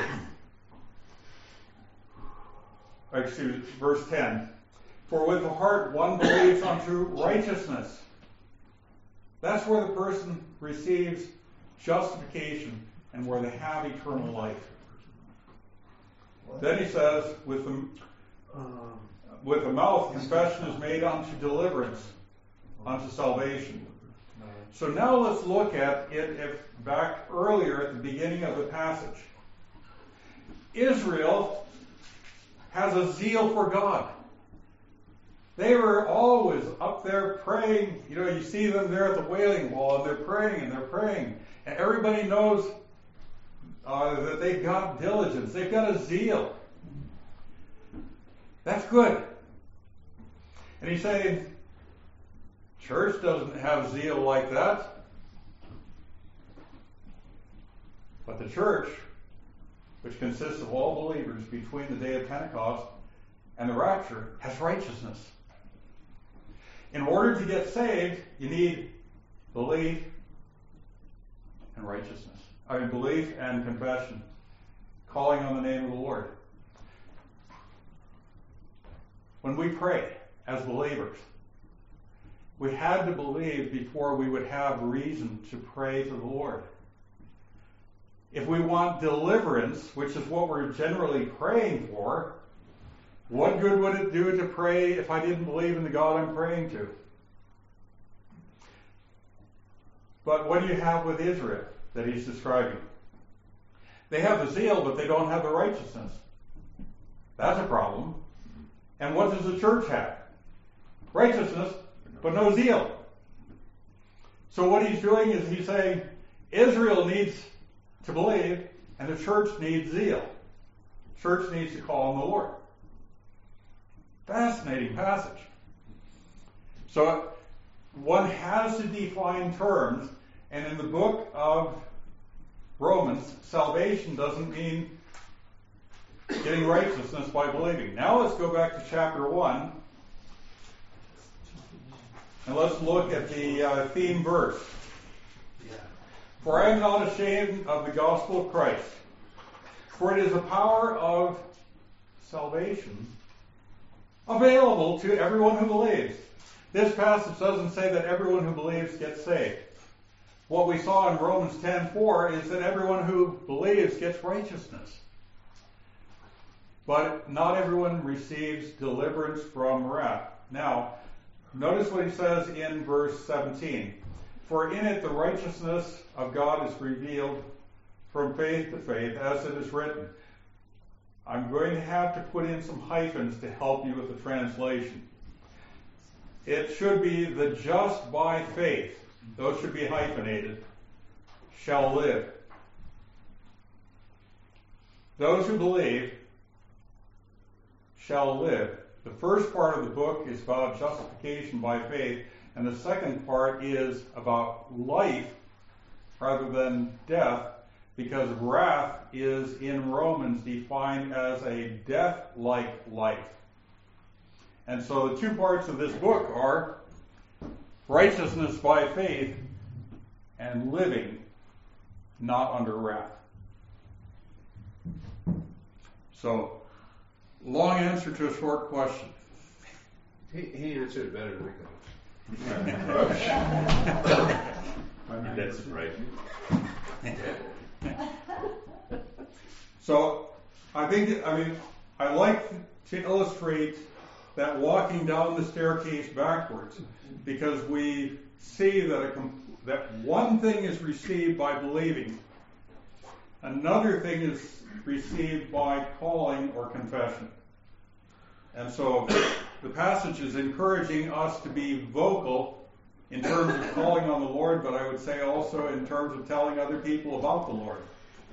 excuse me, verse ten, for with the heart one believes unto righteousness. That's where the person receives justification and where they have eternal life. Then he says, with the, with the mouth confession is made unto deliverance, unto salvation. So now let's look at it if back earlier at the beginning of the passage. Israel has a zeal for God. They were always up there praying. You know, you see them there at the Wailing Wall, and they're praying and they're praying. And everybody knows uh, that they've got diligence. They've got a zeal. That's good. And he's saying, church doesn't have zeal like that. But the church, which consists of all believers between the day of Pentecost and the rapture, has righteousness. In order to get saved, you need belief and righteousness. I mean, belief and confession. Calling on the name of the Lord. When we pray as believers, we had to believe before we would have reason to pray to the Lord. If we want deliverance, which is what we're generally praying for, what good would it do to pray if I didn't believe in the God I'm praying to? But what do you have with Israel that he's describing? They have the zeal, but they don't have the righteousness. That's a problem. And what does the church have? Righteousness, but no zeal. So what he's doing is he's saying Israel needs to believe, and the church needs zeal. Church needs to call on the Lord. Fascinating passage. So one has to define terms, and in the book of Romans, salvation doesn't mean getting righteousness by believing. Now let's go back to chapter one, and let's look at the uh, theme verse. For I am not ashamed of the gospel of Christ, for it is the power of salvation available to everyone who believes. This passage doesn't say that everyone who believes gets saved. What we saw in Romans ten four is that everyone who believes gets righteousness. But not everyone receives deliverance from wrath. Now, notice what he says in verse seventeen. For in it the righteousness of God is revealed from faith to faith, as it is written. I'm going to have to put in some hyphens to help you with the translation. It should be the just by faith, those should be hyphenated, shall live. Those who believe shall live. the first part of the book is about justification by faith, and the second part is about life rather than death, because wrath is in Romans defined as a death-like life. And so the two parts of this book are righteousness by faith and living not under wrath. So, long answer to a short question. He, he answered it better than I could. That's right. So, I think, I mean, I like to illustrate that walking down the staircase backwards, because we see that a, that one thing is received by believing, another thing is received by calling or confession. And so the passage is encouraging us to be vocal in terms of calling on the Lord, but I would say also in terms of telling other people about the Lord.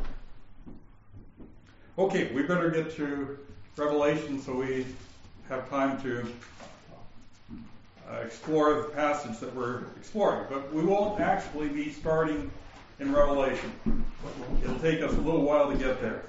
Okay, we better get to Revelation so we have time to uh, explore the passage that we're exploring. But we won't actually be starting in Revelation. It'll take us a little while to get there.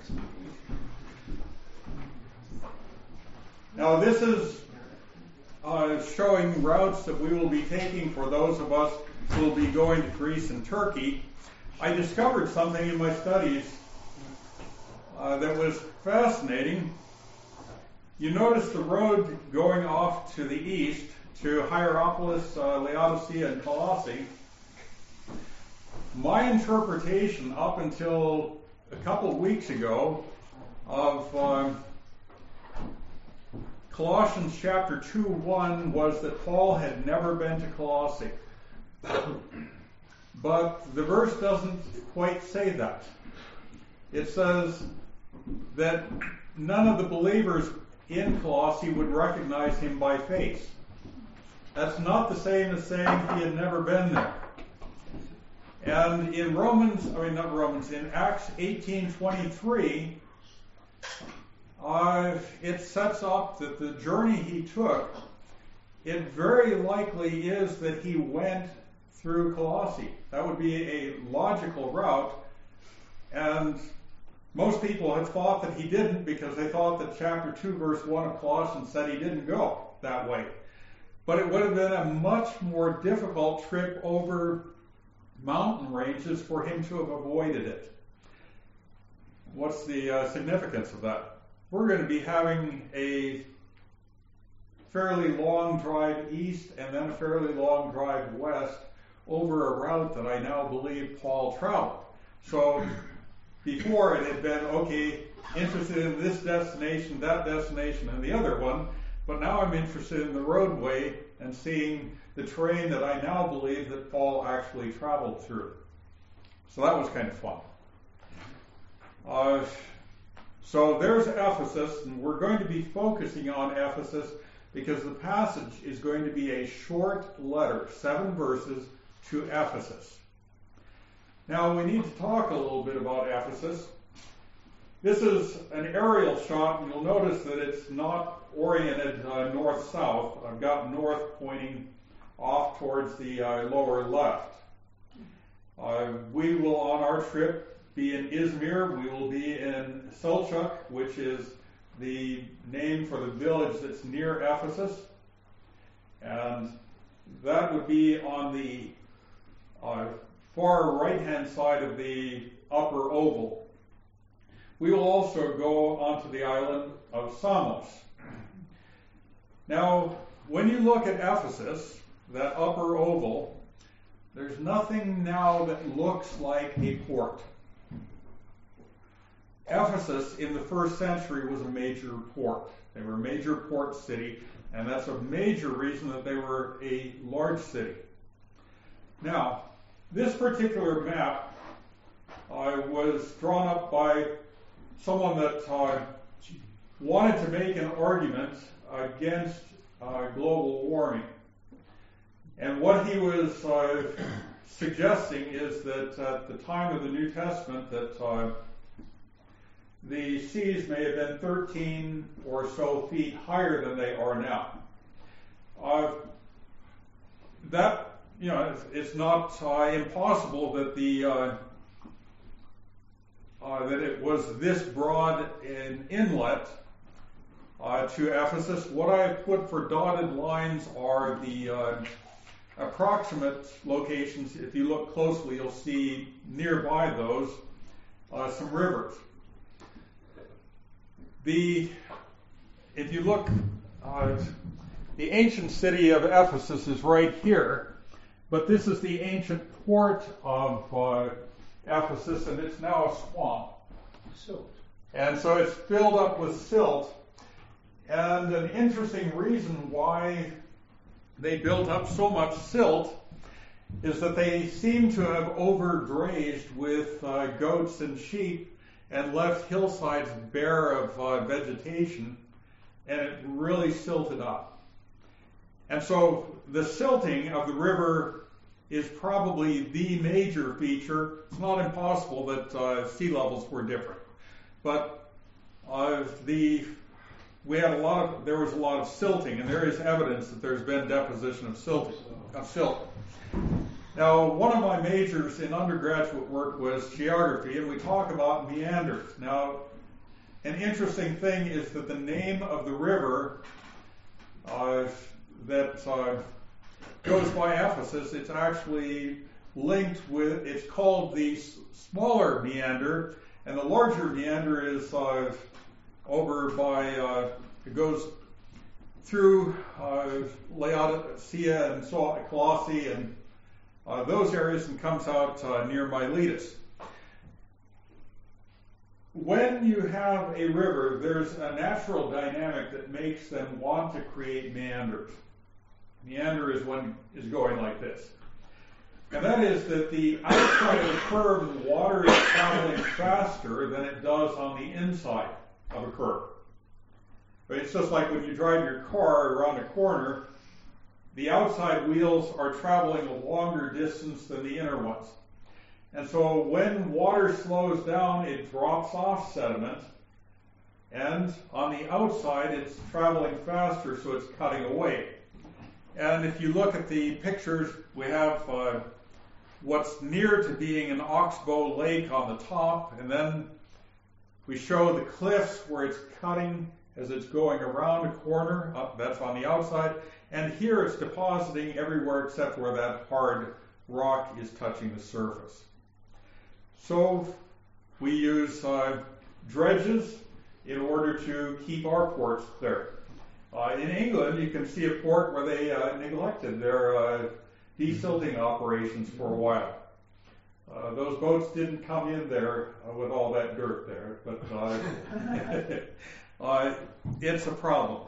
Now, this is uh, showing routes that we will be taking for those of us who will be going to Greece and Turkey. I discovered something in my studies uh, that was fascinating. You notice the road going off to the east to Hierapolis, uh, Laodicea, and Colossae. My interpretation up until a couple of weeks ago of um, Colossians chapter two one was that Paul had never been to Colossae. But the verse doesn't quite say that. It says that none of the believers in Colossae would recognize him by face. That's not the same as saying he had never been there. And in Romans, I mean not Romans, in Acts eighteen twenty-three, uh, it sets up that the journey he took, it very likely is that he went through Colossae. That would be a logical route, and most people have thought that he didn't because they thought that chapter two verse one of Colossians said he didn't go that way. But it would have been a much more difficult trip over mountain ranges for him to have avoided it. What's the uh, significance of that? We're going to be having a fairly long drive east and then a fairly long drive west over a route that I now believe Paul traveled. So before it had been, okay, interested in this destination, that destination, and the other one, but now I'm interested in the roadway and seeing the terrain that I now believe that Paul actually traveled through. So that was kind of fun. Uh, so there's Ephesus, and we're going to be focusing on Ephesus because the passage is going to be a short letter, seven verses, to Ephesus. Now we need to talk a little bit about Ephesus. This is an aerial shot, and you'll notice that it's not oriented uh, north-south. I've got north pointing off towards the uh, lower left. Uh, we will, on our trip, be in Izmir. We will be in Selçuk, which is the name for the village that's near Ephesus. And that would be on the uh, far right-hand side of the upper oval. We will also go onto the island of Samos. Now, when you look at Ephesus, that upper oval, there's nothing now that looks like a port. Ephesus in the first century was a major port. They were a major port city, and that's a major reason that they were a large city. Now, this particular map uh, was drawn up by someone that uh, wanted to make an argument against uh, global warming. And what he was uh, suggesting is that at the time of the New Testament that uh, the seas may have been thirteen or so feet higher than they are now. Uh, that, you know, it's, it's not uh, impossible that the uh, uh, that it was this broad an inlet uh, to Ephesus. What I put for dotted lines are the uh, approximate locations. If you look closely, you'll see nearby those uh, some rivers. The if you look, uh, the ancient city of Ephesus is right here, but this is the ancient port of uh, Ephesus, and it's now a swamp. Silt. And so it's filled up with silt. And an interesting reason why they built up so much silt is that they seem to have overdrazed with uh, goats and sheep and left hillsides bare of uh, vegetation, and it really silted up. And so the silting of the river is probably the major feature. It's not impossible that uh, sea levels were different, but uh, the we had a lot of there was a lot of silting, and there is evidence that there's been deposition of silting of silt. Now, one of my majors in undergraduate work was geography, and we talk about meanders. Now, an interesting thing is that the name of the river uh, that uh, goes by Ephesus, it's actually linked with, it's called the s- smaller meander, and the larger meander is uh, over by, uh, it goes through uh, Laodicea and so Colossae and Uh, those areas and comes out uh, near Miletus. When you have a river, there's a natural dynamic that makes them want to create meanders. Meander is when is going like this. And that is that the outside of the curve, the water is traveling faster than it does on the inside of a curve. But it's just like when you drive your car around a corner, the outside wheels are traveling a longer distance than the inner ones. And so when water slows down, it drops off sediment. And on the outside, it's traveling faster, so it's cutting away. And if you look at the pictures, we have uh, what's near to being an oxbow lake on the top, and then we show the cliffs where it's cutting as it's going around a corner. Up, that's on the outside. And here it's depositing everywhere except where that hard rock is touching the surface. So we use uh, dredges in order to keep our ports clear. Uh, in England, you can see a port where they uh, neglected their uh, desilting operations for a while. Uh, those boats didn't come in there uh, with all that dirt there, but uh, uh, it's a problem.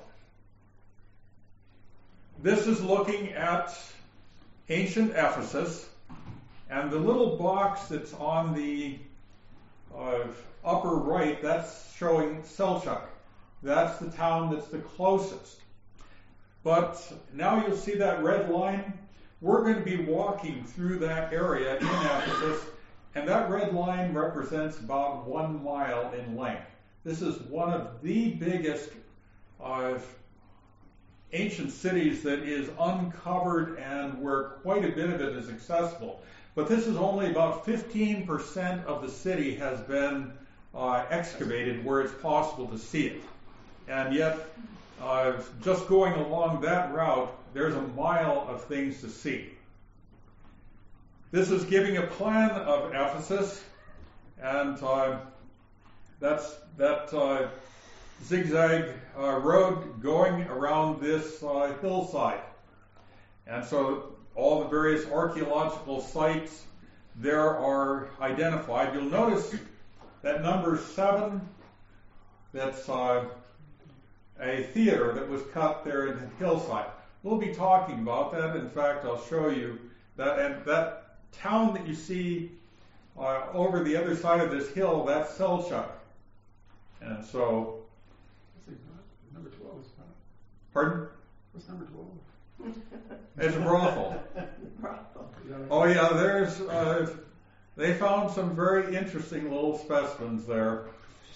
This is looking at ancient Ephesus, and the little box that's on the uh, upper right, that's showing Selchuk. That's the town that's the closest. But now you'll see that red line. We're going to be walking through that area in Ephesus, and that red line represents about one mile in length. This is one of the biggest uh, ancient cities that is uncovered and where quite a bit of it is accessible. But this is only about fifteen percent of the city has been uh, excavated where it's possible to see it. And yet, uh, just going along that route, there's a mile of things to see. This is giving a plan of Ephesus, and uh, that's that uh, zigzag uh, road going around this uh, hillside. And so all the various archaeological sites there are identified. You'll notice that number seven, that's uh, a theater that was cut there in the hillside. We'll be talking about that. In fact, I'll show you that. And that town that you see uh, over the other side of this hill, that's Selchuk. And so... Number twelve is not. Pardon? What's number twelve? It's a brothel. Oh yeah, there's, uh, they found some very interesting little specimens there.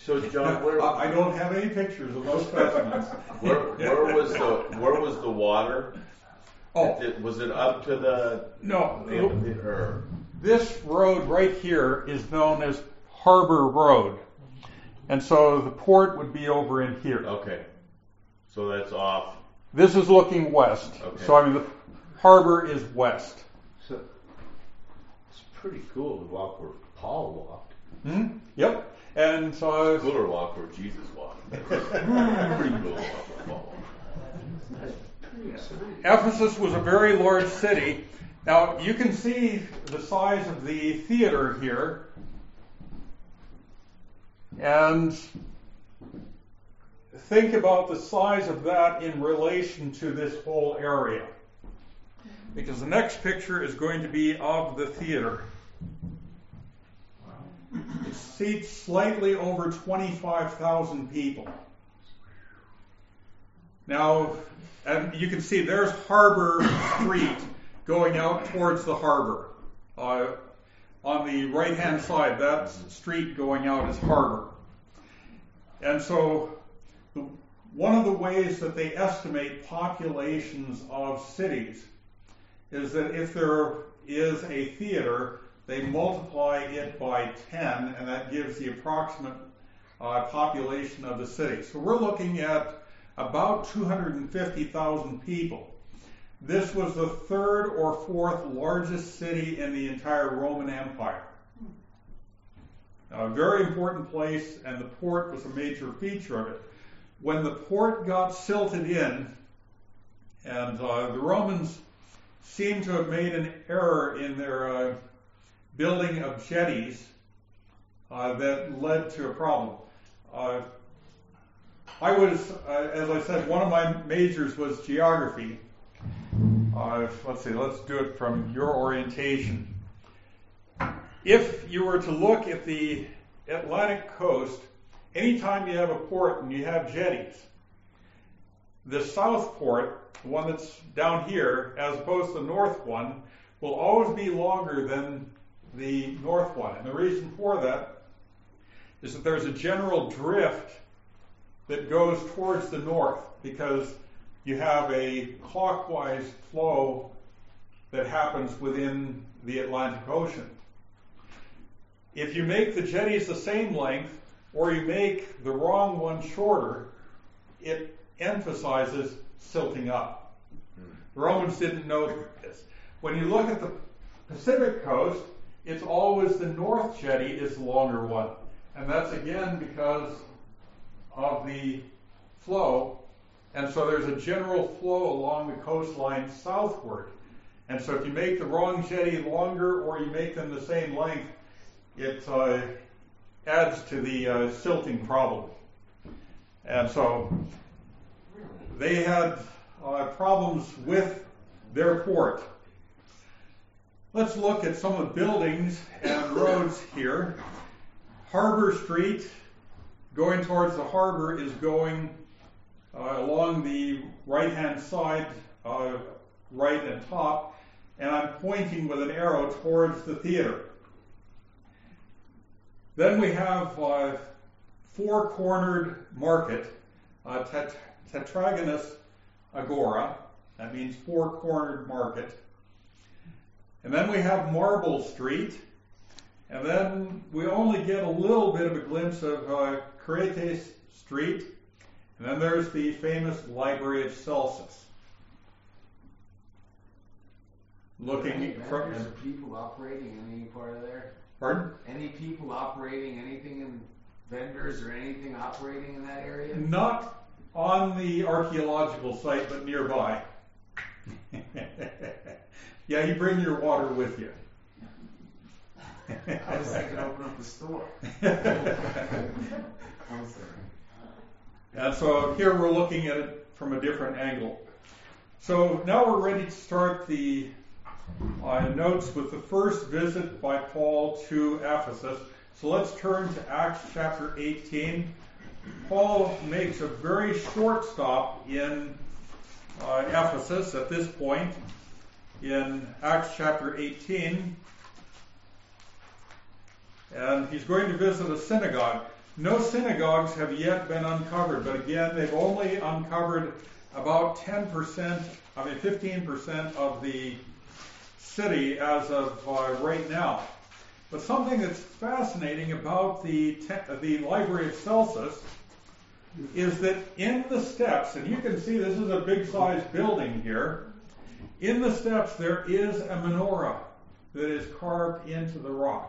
So John, where, I I don't have any pictures of those specimens. Where, where was the where was the water? Oh, It- was it up to the no. or This road right here is known as Harbor Road. And so the port would be over in here. okay? So that's off. This is looking west. Okay. So I mean the harbor is west. so it's pretty cool to walk where Paul walked. Hmm? Yep. And so Cooler walk where Jesus walked. Pretty cool walk. Pretty exciting. Ephesus was a very large city. Now you can see the size of the theater here. And think about the size of that in relation to this whole area. Because the next picture is going to be of the theater. It seats slightly over twenty-five thousand people. Now, and you can see there's Harbor Street going out towards the harbor. Uh, on the right-hand side, that street going out is Harbor. And so, the, one of the ways that they estimate populations of cities is that if there is a theater, they multiply it by ten, and that gives the approximate uh, population of the city. So we're looking at about two hundred fifty thousand people. This was the third or fourth largest city in the entire Roman Empire. A very important place, and the port was a major feature of it. When the port got silted in, and uh, the Romans seem to have made an error in their uh, building of jetties uh, that led to a problem. Uh, I was, uh, as I said, one of my majors was geography. Uh, let's see, let's do it from your orientation. If you were to look at the Atlantic coast, anytime you have a port and you have jetties, the south port, the one that's down here, as opposed to the north one, will always be longer than the north one. And the reason for that is that there's a general drift that goes towards the north because you have a clockwise flow that happens within the Atlantic Ocean. If you make the jetties the same length, or you make the wrong one shorter, it emphasizes silting up. The Romans didn't know this. When you look at the Pacific coast, it's always the north jetty is the longer one. And that's again because of the flow. And so there's a general flow along the coastline southward. And so if you make the wrong jetty longer or you make them the same length, it uh, adds to the uh, silting problem. And so they had uh, problems with their port. Let's look at some of the buildings and roads here. Harbor Street, going towards the harbor, is going uh, along the right-hand side, uh, right and top, and I'm pointing with an arrow towards the theater. Then we have uh, four-cornered market, uh, tet- tetragonous agora. That means four-cornered market. And then we have Marble Street. And then we only get a little bit of a glimpse of uh, Crates Street. And then there's the famous Library of Celsus. Looking Any from... vendors or people operating in any part of there? Pardon? Any people operating anything in vendors or anything operating in that area? Not on the archaeological site, but nearby. Yeah, you bring your water with you. I was thinking open up the store. I'm sorry. And so here we're looking at it from a different angle. So now we're ready to start the uh, notes with the first visit by Paul to Ephesus. So let's turn to Acts chapter eighteen. Paul makes a very short stop in uh, Ephesus at this point in Acts chapter eighteen. And he's going to visit a synagogue. No synagogues have yet been uncovered, but again, they've only uncovered about ten percent, I mean fifteen percent of the city as of uh, right now. But something that's fascinating about the te- the Library of Celsus is that in the steps, and you can see this is a big sized building here, in the steps there is a menorah that is carved into the rock,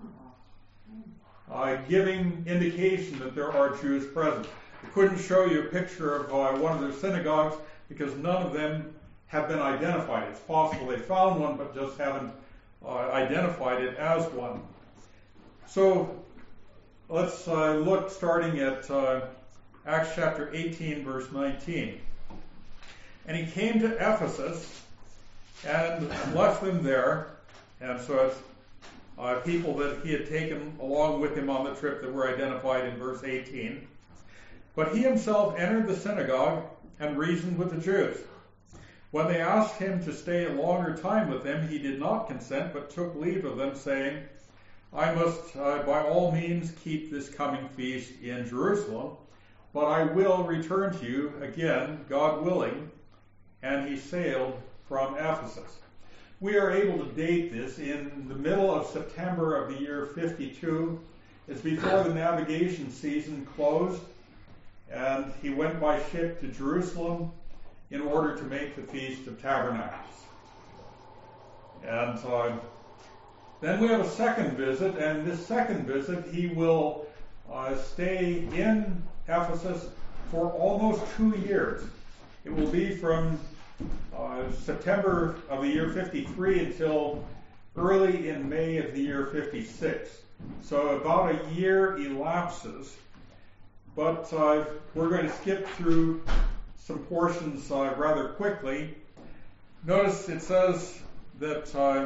uh, giving indication that there are Jews present. I couldn't show you a picture of uh, one of their synagogues because none of them have been identified. It's possible they found one but just haven't uh, identified it as one. So let's uh, look starting at uh, Acts chapter eighteen, verse nineteen. And he came to Ephesus and left them there, and so it's uh, people that he had taken along with him on the trip that were identified in verse eighteen. But he himself entered the synagogue and reasoned with the Jews. When they asked him to stay a longer time with them, he did not consent, but took leave of them, saying, I must uh, by all means keep this coming feast in Jerusalem, but I will return to you again, God willing. And he sailed from Ephesus. We are able to date this in the middle of September of the year fifty-two. It's before the navigation season closed, and he went by ship to Jerusalem in order to make the Feast of Tabernacles. And uh, then we have a second visit, and this second visit he will uh, stay in Ephesus for almost two years. It will be from uh, September of the year fifty-three until early in May of the year fifty-six. So about a year elapses. But uh, we're going to skip through some portions uh, rather quickly. Notice it says that uh,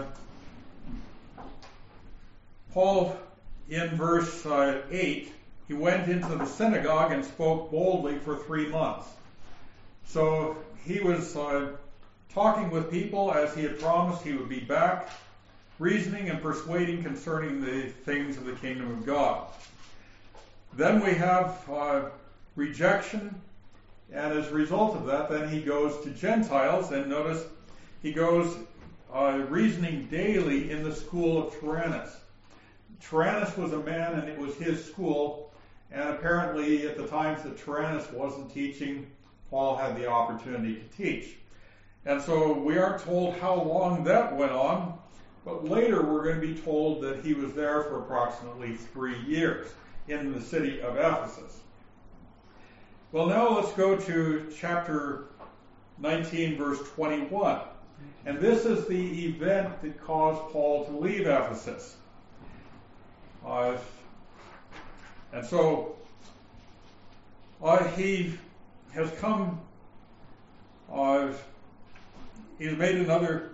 Paul, in verse uh, eight, he went into the synagogue and spoke boldly for three months. So he was uh, talking with people as he had promised he would be back, reasoning and persuading concerning the things of the kingdom of God. Then we have uh, rejection, and as a result of that, then he goes to Gentiles, and notice he goes uh, reasoning daily in the school of Tyrannus. Tyrannus was a man, and it was his school, and apparently at the times that Tyrannus wasn't teaching, Paul had the opportunity to teach. And so we aren't told how long that went on, but later we're going to be told that he was there for approximately three years in the city of Ephesus. Well, now let's go to chapter nineteen, verse twenty-one. And this is the event that caused Paul to leave Ephesus. Uh, and so uh, he has come, uh, he's made another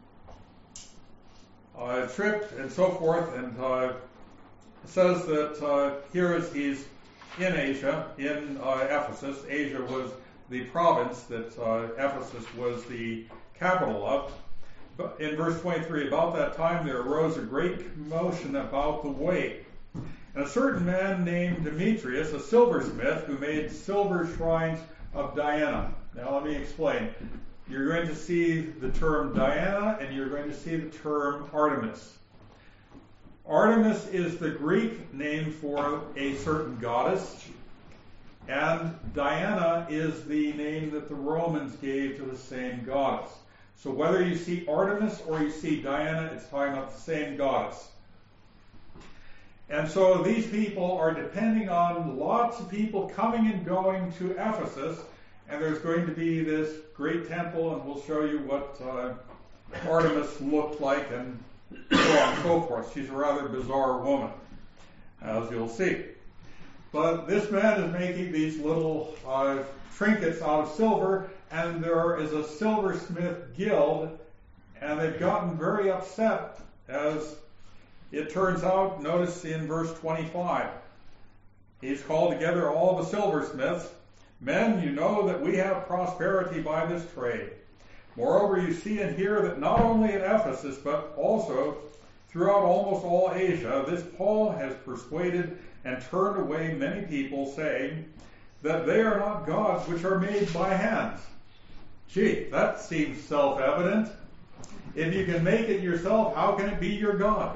uh, trip and so forth, and uh, it says that uh, here is he's in Asia, in uh, Ephesus. Asia was the province that uh, Ephesus was the capital of. But in verse twenty-three, about that time there arose a great commotion about the way. And a certain man named Demetrius, a silversmith, who made silver shrines of Diana. Now let me explain. You're going to see the term Diana, and you're going to see the term Artemis. Artemis is the Greek name for a certain goddess, and Diana is the name that the Romans gave to the same goddess. So whether you see Artemis or you see Diana, it's talking about the same goddess. And so these people are depending on lots of people coming and going to Ephesus, and there's going to be this great temple, and we'll show you what uh, Artemis looked like and so on and so forth. She's a rather bizarre woman, as you'll see. But this man is making these little uh, trinkets out of silver, and there is a silversmith guild, and they've gotten very upset, as it turns out. Notice in verse twenty-five, he's called together all the silversmiths. Men, you know that we have prosperity by this trade. Moreover, you see and hear that not only at Ephesus, but also throughout almost all Asia, this Paul has persuaded and turned away many people, saying that they are not gods which are made by hands. Gee, that seems self-evident. If you can make it yourself, how can it be your God?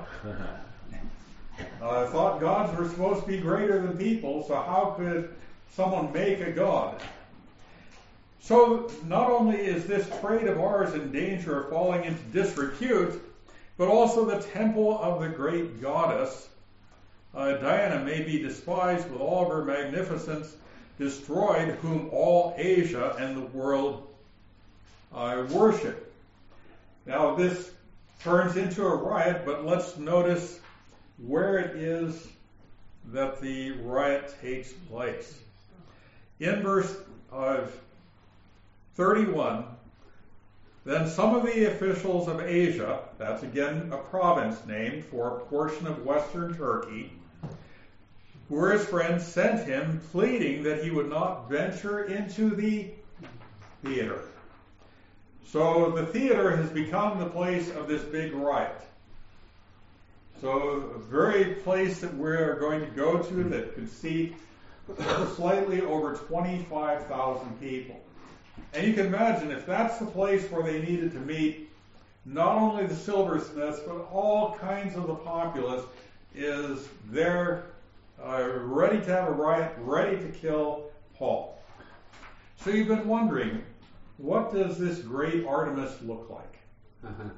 I thought gods were supposed to be greater than people, so how could someone make a god? So not only is this trade of ours in danger of falling into disrepute, but also the temple of the great goddess uh, Diana may be despised with all of her magnificence, destroyed, whom all Asia and the world uh, worship. Now this turns into a riot, but let's notice where it is that the riot takes place. In verse uh, thirty-one, then some of the officials of Asia, that's again a province name for a portion of western Turkey, who were his friends, sent him, pleading that he would not venture into the theater. So the theater has become the place of this big riot. So the very place that we're going to go to that could seat slightly over twenty-five thousand people. And you can imagine if that's the place where they needed to meet, not only the silversmiths, but all kinds of the populace is there uh, ready to have a riot, ready to kill Paul. So you've been wondering, what does this great Artemis look like? Uh-huh.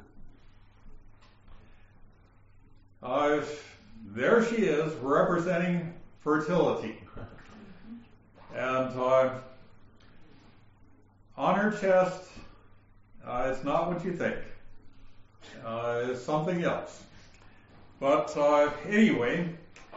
Uh, there she is, representing fertility. And uh, on her chest, uh, it's not what you think. Uh, it's something else. But uh, anyway,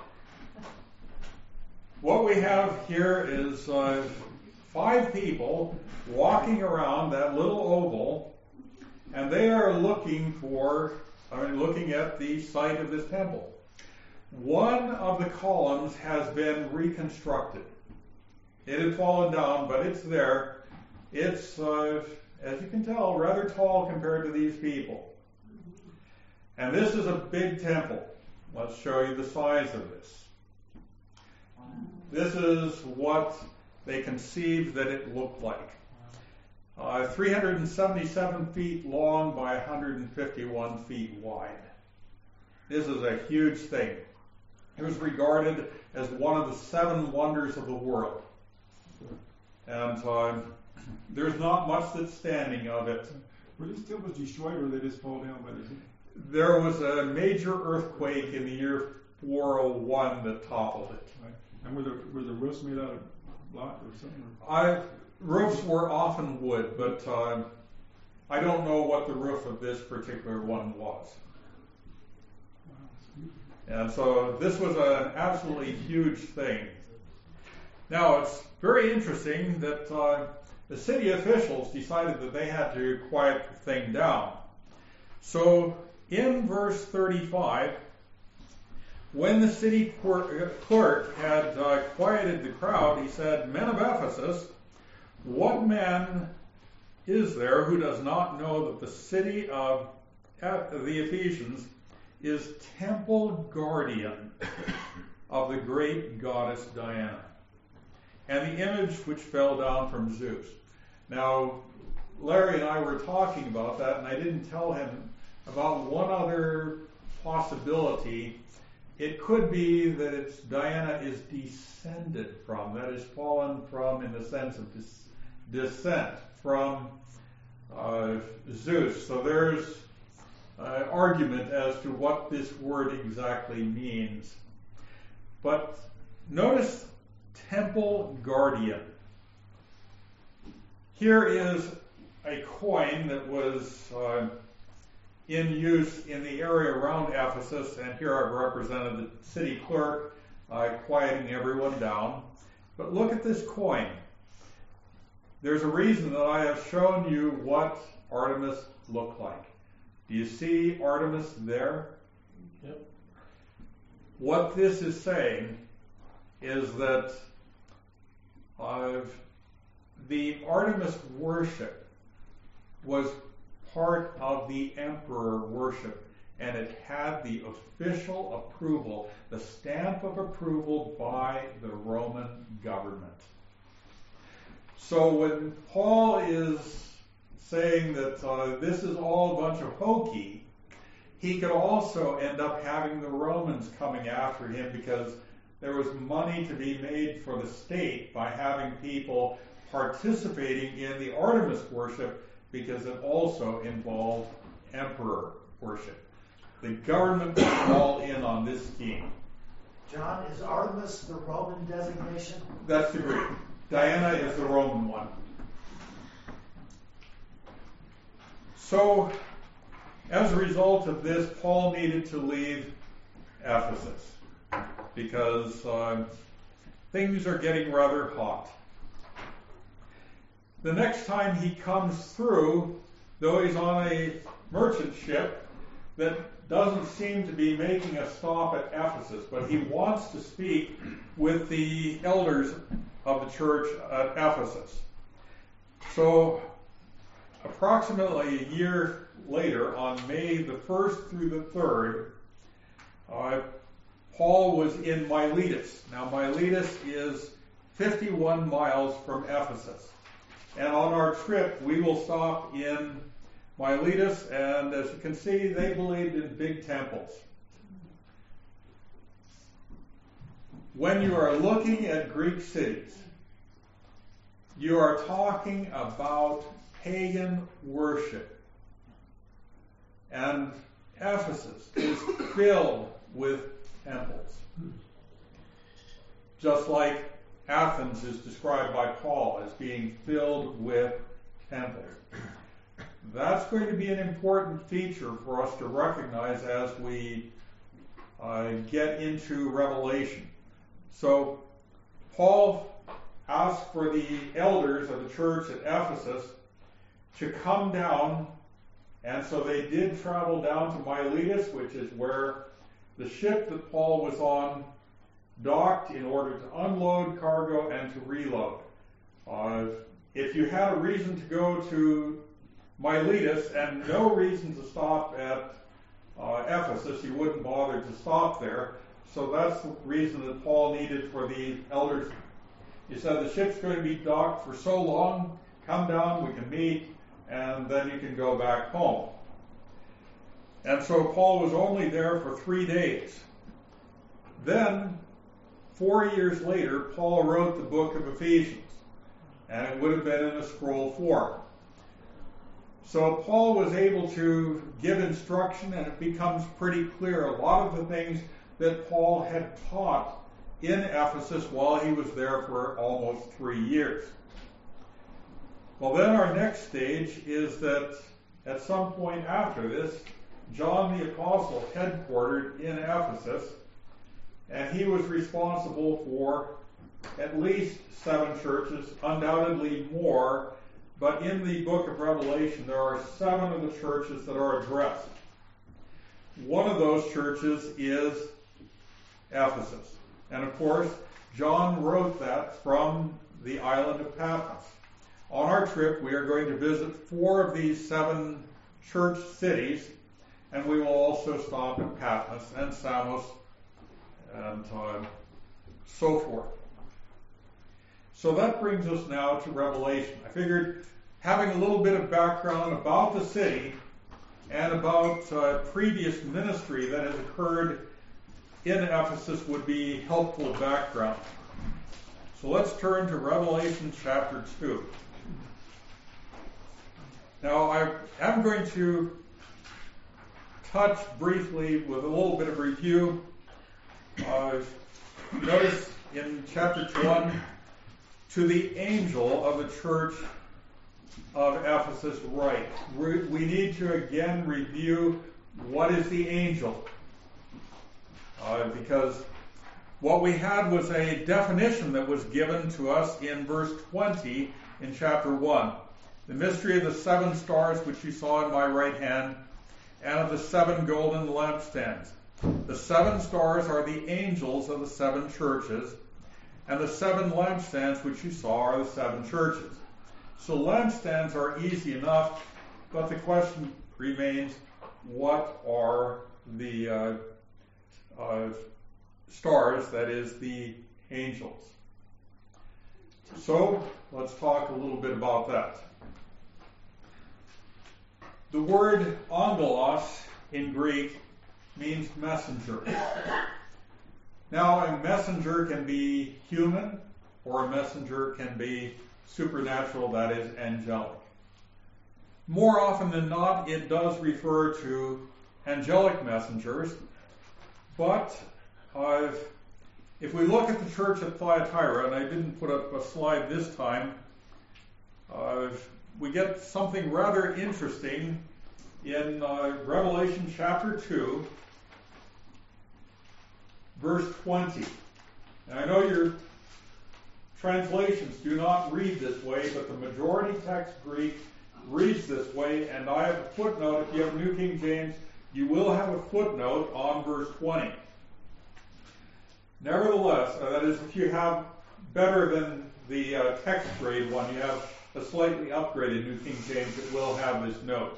what we have here is uh, five people walking around that little oval, and they are looking for, I mean, looking at the site of this temple. One of the columns has been reconstructed. It had fallen down, but it's there. It's, uh, as you can tell, rather tall compared to these people. And this is a big temple. Let's show you the size of this. This is what they conceived that it looked like. Uh, three hundred seventy-seven feet long by one hundred fifty-one feet wide. This is a huge thing. It was regarded as one of the seven wonders of the world. And uh, there's not much that's standing of it. Were these temples destroyed or did they just fall down by the sea? There was a major earthquake in the year four oh one that toppled it. Right. And were the, were the roofs made out of block or something? Or? I, roofs were often wood, but uh, I don't know what the roof of this particular one was. And so this was an absolutely huge thing. Now it's very interesting that uh, the city officials decided that they had to quiet the thing down. So in verse thirty-five, when the city clerk had uh, quieted the crowd, he said, "Men of Ephesus, what man is there who does not know that the city of the Ephesians is temple guardian of the great goddess Diana, and the image which fell down from Zeus?" Now, Larry and I were talking about that, and I didn't tell him about one other possibility. It could be that it's Diana is descended from, that is fallen from in the sense of dis- descent from uh, Zeus. So there's uh, argument as to what this word exactly means. But notice temple guardian. Here is a coin that was uh, in use in the area around Ephesus, and here I've represented the city clerk uh, quieting everyone down. But look at this coin. There's a reason that I have shown you what Artemis looked like. Do you see Artemis there? Yep. What this is saying is that uh, the Artemis worship was part of the emperor worship, and it had the official approval, the stamp of approval by the Roman government. So when Paul is saying that uh, this is all a bunch of hokey, he could also end up having the Romans coming after him because there was money to be made for the state by having people participating in the Artemis worship, because it also involved emperor worship. The government was all in on this scheme. John, is Artemis the Roman designation? That's the Greek. Diana is the Roman one. So, as a result of this, Paul needed to leave Ephesus because uh, things are getting rather hot. The next time he comes through, though he's on a merchant ship that doesn't seem to be making a stop at Ephesus, but he wants to speak with the elders of the church at Ephesus. So, approximately a year later, on May the first through the third, uh, Paul was in Miletus. Now, Miletus is fifty-one miles from Ephesus. And on our trip, we will stop in Miletus, and as you can see, they believed in big temples. When you are looking at Greek cities, you are talking about pagan worship. And Ephesus is filled with temples. Just like Athens is described by Paul as being filled with temples. That's going to be an important feature for us to recognize as we uh, get into Revelation. So, Paul asked for the elders of the church at Ephesus to come down, and so they did travel down to Miletus, which is where the ship that Paul was on docked in order to unload cargo and to reload. Uh, if you had a reason to go to Miletus and no reason to stop at uh, Ephesus, you wouldn't bother to stop there. So that's the reason that Paul needed for the elders. He said, the ship's going to be docked for so long, come down, we can meet, and then you can go back home. And so Paul was only there for three days. Then, four years later, Paul wrote the book of Ephesians, and it would have been in a scroll form. So Paul was able to give instruction, and it becomes pretty clear a lot of the things that Paul had taught in Ephesus while he was there for almost three years. Well, then our next stage is that at some point after this, John the Apostle headquartered in Ephesus, and he was responsible for at least seven churches, undoubtedly more, but in the book of Revelation there are seven of the churches that are addressed. One of those churches is Ephesus. And of course, John wrote that from the island of Patmos. On our trip, we are going to visit four of these seven church cities, and we will also stop at Patmos and Samos and uh, so forth. So that brings us now to Revelation. I figured having a little bit of background about the city and about uh, previous ministry that has occurred in Ephesus would be helpful background. So let's turn to Revelation chapter two. Now I am going to touch briefly with a little bit of review. Uh, notice in chapter one, to the angel of the church of Ephesus write. We, we need to again review what is the angel. Uh, because what we had was a definition that was given to us in verse twenty in chapter one. The mystery of the seven stars which you saw in my right hand, and of the seven golden lampstands. The seven stars are the angels of the seven churches, and the seven lampstands which you saw are the seven churches. So lampstands are easy enough, but the question remains, what are the uh, uh, stars, that is, the angels. So, let's talk a little bit about that. The word angelos in Greek means messenger. Now, a messenger can be human, or a messenger can be supernatural, that is, angelic. More often than not, it does refer to angelic messengers, but uh, if we look at the church at Thyatira, and I didn't put up a slide this time, uh, we get something rather interesting in uh, Revelation chapter two, verse twenty. And I know your translations do not read this way, but the majority text Greek reads this way, and I have a footnote. If you have New King James, you will have a footnote on verse twenty. Nevertheless, uh, that is, if you have better than the uh, text grade one, you have a slightly upgraded New King James, it will have this note.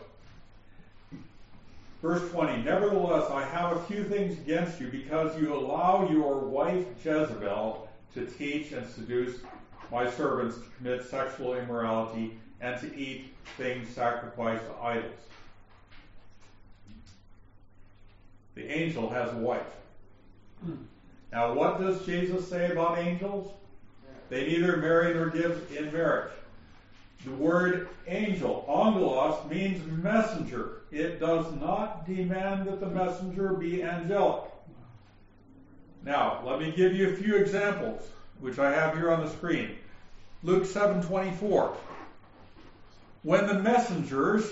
Verse twenty, nevertheless, I have a few things against you, because you allow your wife Jezebel to teach and seduce my servants to commit sexual immorality and to eat things sacrificed to idols. The angel has a wife. Now, what does Jesus say about angels? They neither marry nor give in marriage. The word angel, angelos, means messenger. It does not demand that the messenger be angelic. Now, let me give you a few examples, which I have here on the screen. Luke seven twenty-four. When the messengers,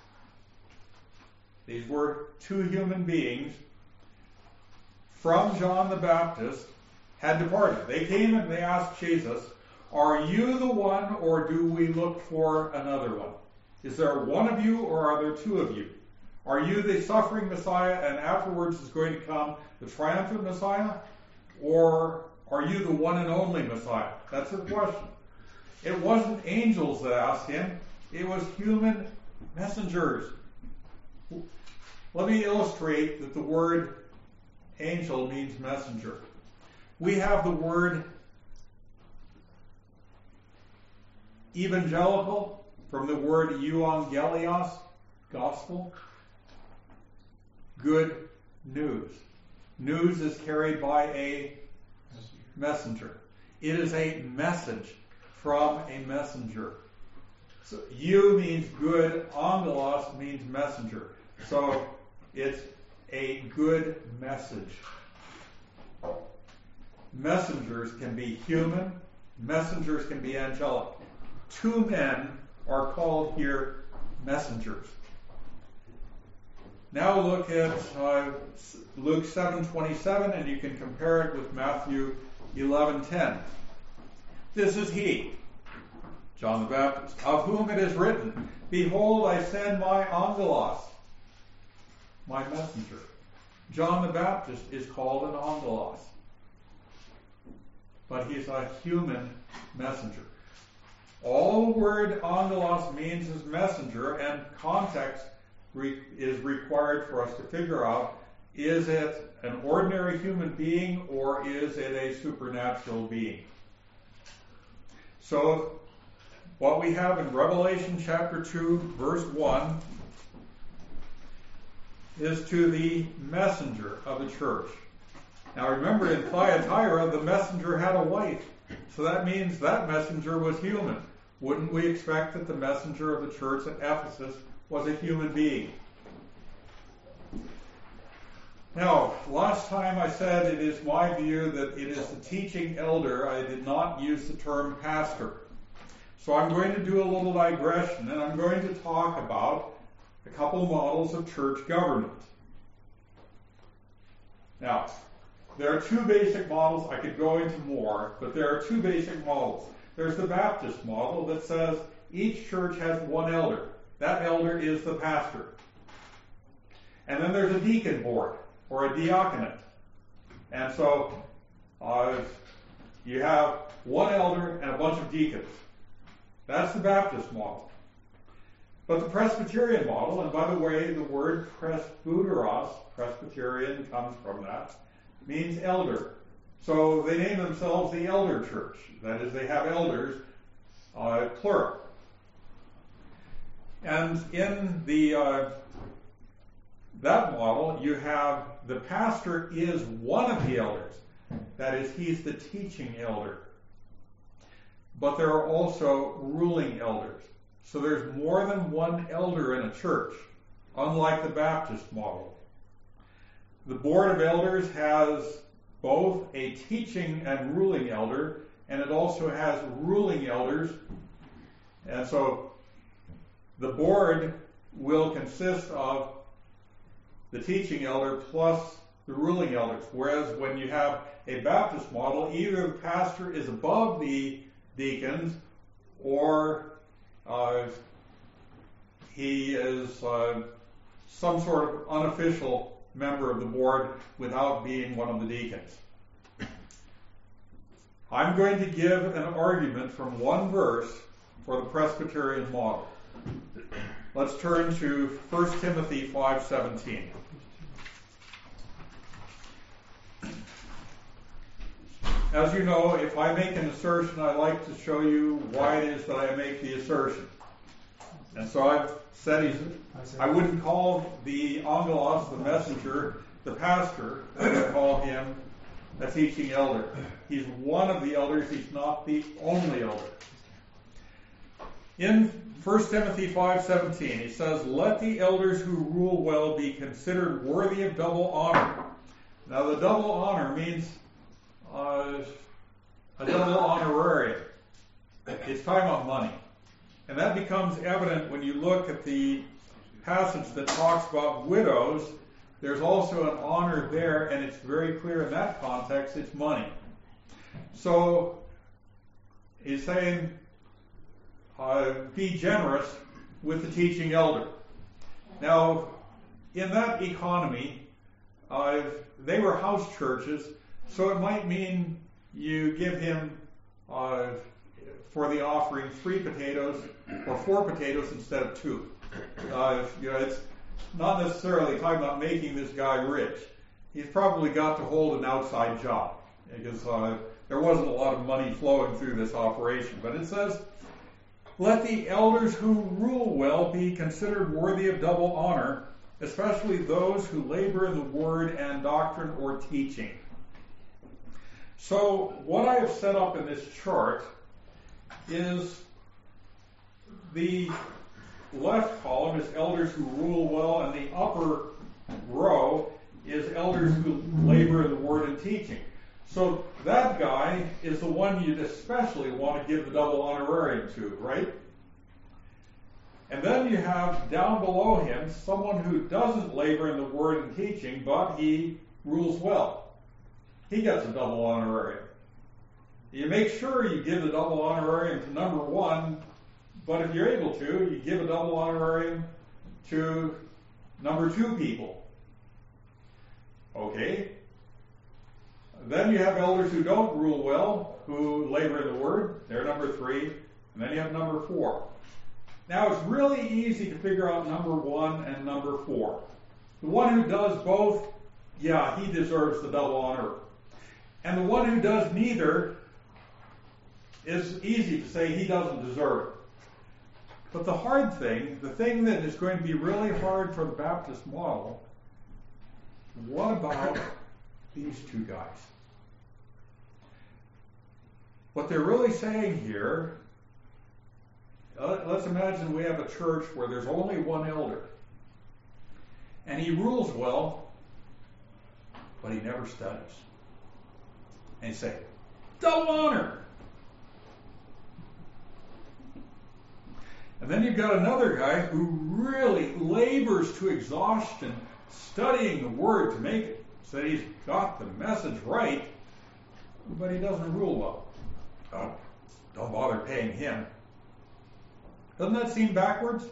these were two human beings, from John the Baptist, had departed. They came and they asked Jesus, are you the one, or do we look for another one? Is there one of you, or are there two of you? Are you the suffering Messiah, and afterwards is going to come the triumphant Messiah? Or are you the one and only Messiah? That's the question. It wasn't angels that asked him. It was human messengers. Let me illustrate that the word angel means messenger. We have the word evangelical from the word euangelios, gospel. Good news. News is carried by a messenger. It is a message from a messenger. So you means good, angelos means messenger. So it's a good message. Messengers can be human, messengers can be angelic. Two men are called here messengers. Now look at uh, Luke seven twenty-seven, and you can compare it with Matthew eleven ten. This is he, John the Baptist, of whom it is written, behold, I send my angelos, my messenger. John the Baptist is called an angelos, but he's a human messenger. All the word angelos means is messenger, and context re- is required for us to figure out, is it an ordinary human being or is it a supernatural being? So, what we have in Revelation chapter two, verse one, is to the messenger of the church. Now remember, in Thyatira, the messenger had a wife. So that means that messenger was human. Wouldn't we expect that the messenger of the church at Ephesus was a human being? Now, last time I said it is my view that it is the teaching elder. I did not use the term pastor. So I'm going to do a little digression, and I'm going to talk about a couple models of church government. Now, there are two basic models. I could go into more, but there are two basic models. There's the Baptist model that says each church has one elder. That elder is the pastor. And then there's a deacon board, or a diaconate. And so uh, you have one elder and a bunch of deacons. That's the Baptist model. But the Presbyterian model, and by the way, the word presbyteros, Presbyterian comes from that, means elder. So they name themselves the elder church. That is, they have elders, uh, plural. And in the uh, that model, you have the pastor is one of the elders. That is, he's the teaching elder. But there are also ruling elders. So there's more than one elder in a church, unlike the Baptist model. The board of elders has both a teaching and ruling elder, and it also has ruling elders. And so the board will consist of the teaching elder plus the ruling elders. Whereas when you have a Baptist model, either the pastor is above the deacons or uh, he is uh, some sort of unofficial member of the board without being one of the deacons. I'm going to give an argument from one verse for the Presbyterian model. Let's turn to First Timothy five seventeen. As you know, if I make an assertion, I like to show you why it is that I make the assertion. And so I've said he's, I wouldn't call the angelos, the messenger, the pastor. I would call him a teaching elder. He's one of the elders. He's not the only elder. In First Timothy five seventeen, he says, "Let the elders who rule well be considered worthy of double honor." Now, the double honor means uh, a double honorarium. It's talking about money. And that becomes evident when you look at the passage that talks about widows. There's also an honor there, and it's very clear in that context it's money. So he's saying, uh, be generous with the teaching elder. Now, in that economy, uh, they were house churches, so it might mean you give him uh, for the offering three potatoes or four potatoes instead of two. Uh, you know, it's not necessarily talking about making this guy rich. He's probably got to hold an outside job because uh, there wasn't a lot of money flowing through this operation. But it says, "Let the elders who rule well be considered worthy of double honor, especially those who labor in the word and doctrine or teaching." So what I have set up in this chart is the left column is elders who rule well, and the upper row is elders who labor in the word and teaching. So that guy is the one you'd especially want to give the double honorarium to, right? And then you have down below him someone who doesn't labor in the word and teaching, but he rules well. He gets a double honorarium. You make sure you give the double honorarium to number one, but if you're able to, you give a double honorarium to number two people. Okay? Then you have elders who don't rule well, who labor in the word. They're number three. And then you have number four. Now, it's really easy to figure out number one and number four. The one who does both, yeah, he deserves the double honor. And the one who does neither, is easy to say he doesn't deserve it. But the hard thing, the thing that is going to be really hard for the Baptist model, what about these two guys? What they're really saying here, uh, let's imagine we have a church where there's only one elder. And he rules well, but he never studies. And you say, double honor! And then you've got another guy who really labors to exhaustion studying the Word to make it so that he's got the message right, but he doesn't rule well. Oh, don't bother paying him. Doesn't that seem backwards?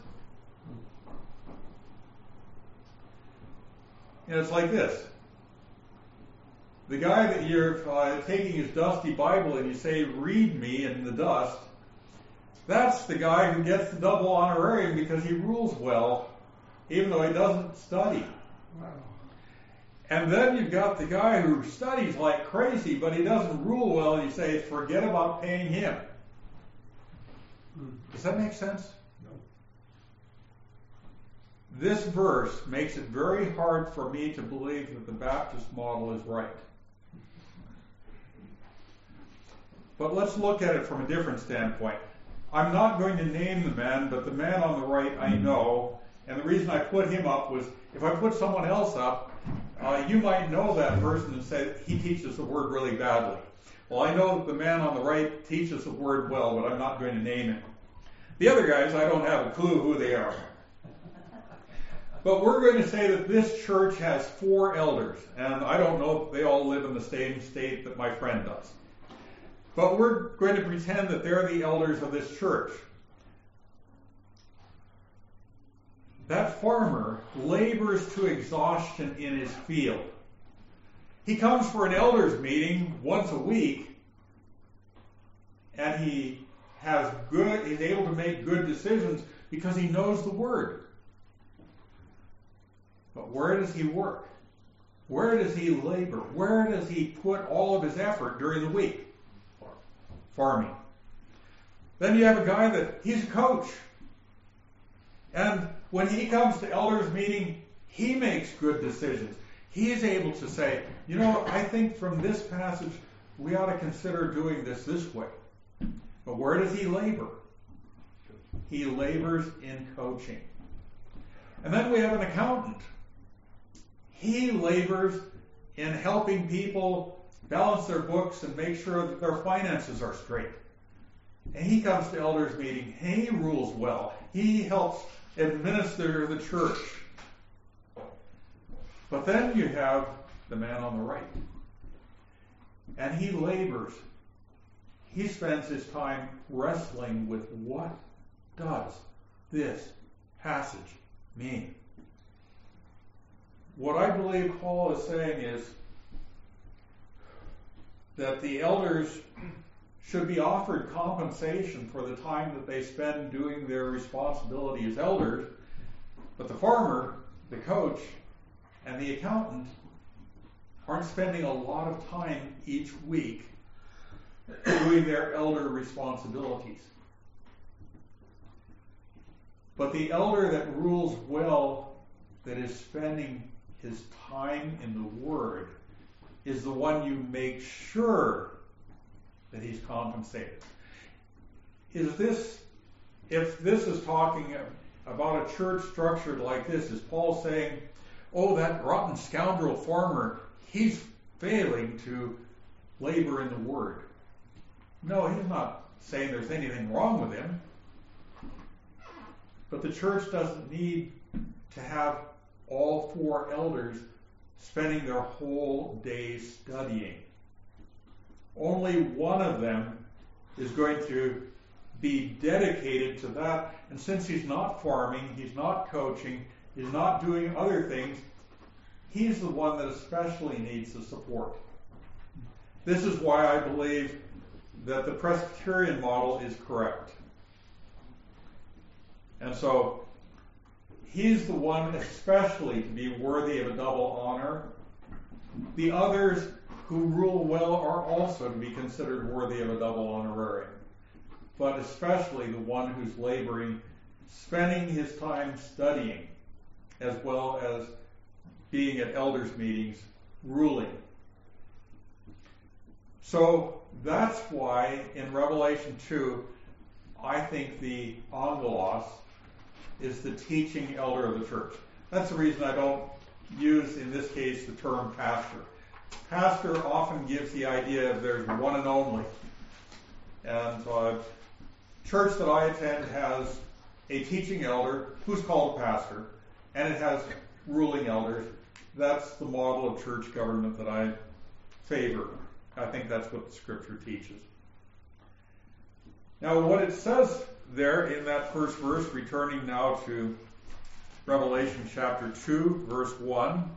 You know, it's like this. The guy that you're uh, taking his dusty Bible and you say, read me in the dust, that's the guy who gets the double honorarium because he rules well, even though he doesn't study. Wow. And then you've got the guy who studies like crazy, but he doesn't rule well, and you say, forget about paying him. Does that make sense? No. This verse makes it very hard for me to believe that the Baptist model is right. But let's look at it from a different standpoint. I'm not going to name the man, but the man on the right I know, and the reason I put him up was, if I put someone else up, uh, you might know that person and say, he teaches the word really badly. Well, I know that the man on the right teaches the word well, but I'm not going to name him. The other guys, I don't have a clue who they are. But we're going to say that this church has four elders, and I don't know if they all live in the same state that my friend does. But we're going to pretend that they're the elders of this church. That farmer labors to exhaustion in his field. He comes for an elders meeting once a week, and he has good, he's able to make good decisions because he knows the word. But where does he work? Where does he labor? Where does he put all of his effort during the week? Farming. Then you have a guy that he's a coach. And when he comes to elders meeting, he makes good decisions. He's able to say, you know, I think from this passage we ought to consider doing this this way. But where does he labor? He labors in coaching. And then we have an accountant. He labors in helping people balance their books and make sure that their finances are straight. And he comes to elders meeting. He rules well. He helps administer the church. But then you have the man on the right. And he labors. He spends his time wrestling with what does this passage mean? What I believe Paul is saying is that the elders should be offered compensation for the time that they spend doing their responsibility as elders, but the farmer, the coach, and the accountant aren't spending a lot of time each week doing their elder responsibilities. But the elder that rules well, that is spending his time in the Word, is the one you make sure that he's compensated. Is this, if this is talking about a church structured like this, is Paul saying, oh, that rotten scoundrel farmer, he's failing to labor in the Word? No, he's not saying there's anything wrong with him. But the church doesn't need to have all four elders spending their whole day studying. Only one of them is going to be dedicated to that. And since he's not farming, he's not coaching, he's not doing other things, he's the one that especially needs the support. This is why I believe that the Presbyterian model is correct. And so, he's the one especially to be worthy of a double honor. The others who rule well are also to be considered worthy of a double honorarium. But especially the one who's laboring, spending his time studying, as well as being at elders' meetings, ruling. So that's why in Revelation two, I think the angelos is the teaching elder of the church. That's the reason I don't use, in this case, the term pastor. Pastor often gives the idea of there's one and only. And uh, church that I attend has a teaching elder who's called a pastor, and it has ruling elders. That's the model of church government that I favor. I think that's what the Scripture teaches. Now, what it says there in that first verse, returning now to Revelation chapter two, verse one.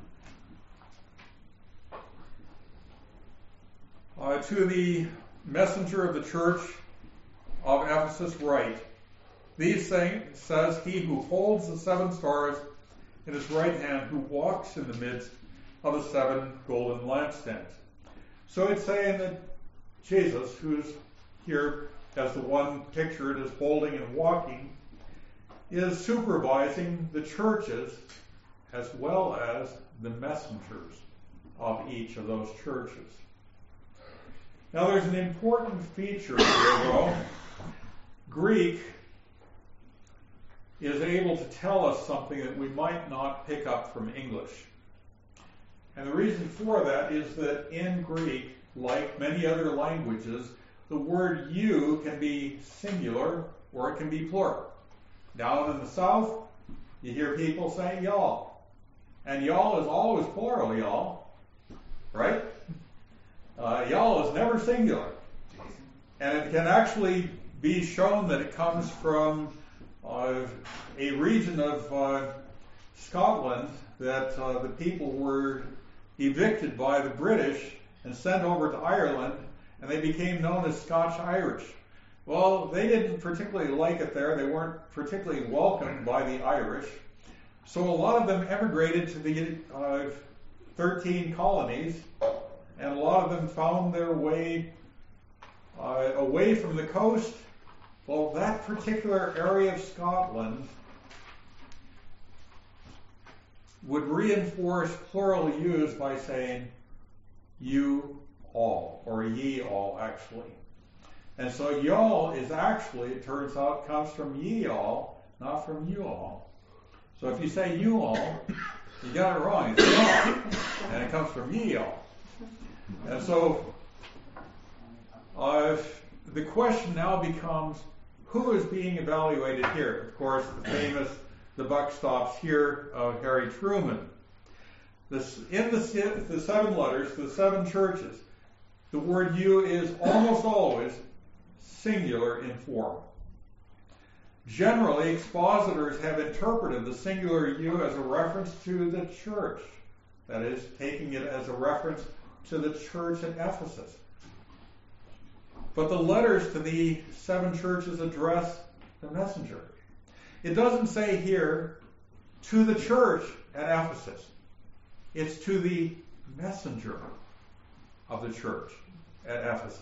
Uh, to the messenger of the church of Ephesus write, these things says he who holds the seven stars in his right hand, who walks in the midst of the seven golden lampstands. So it's saying that Jesus, who's here as the one pictured as holding and walking, is supervising the churches as well as the messengers of each of those churches. Now there's an important feature here, though. Greek is able to tell us something that we might not pick up from English. And the reason for that is that in Greek, like many other languages, the word you can be singular or it can be plural. Down in the south, you hear people saying y'all. And y'all is always plural, y'all. Right? Uh, y'all is never singular. And it can actually be shown that it comes from uh, a region of uh, Scotland that uh, the people were evicted by the British and sent over to Ireland, and they became known as Scotch-Irish. Well, they didn't particularly like it there. They weren't particularly welcomed by the Irish. So a lot of them emigrated to the uh, thirteen colonies, and a lot of them found their way uh, away from the coast. Well, that particular area of Scotland would reinforce plural use by saying you all, or ye all, actually. And so y'all is actually, it turns out, comes from ye all, not from you all. So if you say you all, you got it wrong. It's y'all, and it comes from ye all. And so uh, the question now becomes, who is being evaluated here? Of course, the famous "the buck stops here" of Harry Truman. This, in the, the seven letters, the seven churches, the word you is almost always singular in form. Generally, expositors have interpreted the singular you as a reference to the church. That is, taking it as a reference to the church at Ephesus. But the letters to the seven churches address the messenger. It doesn't say here, to the church at Ephesus. It's to the messenger of the church at Ephesus.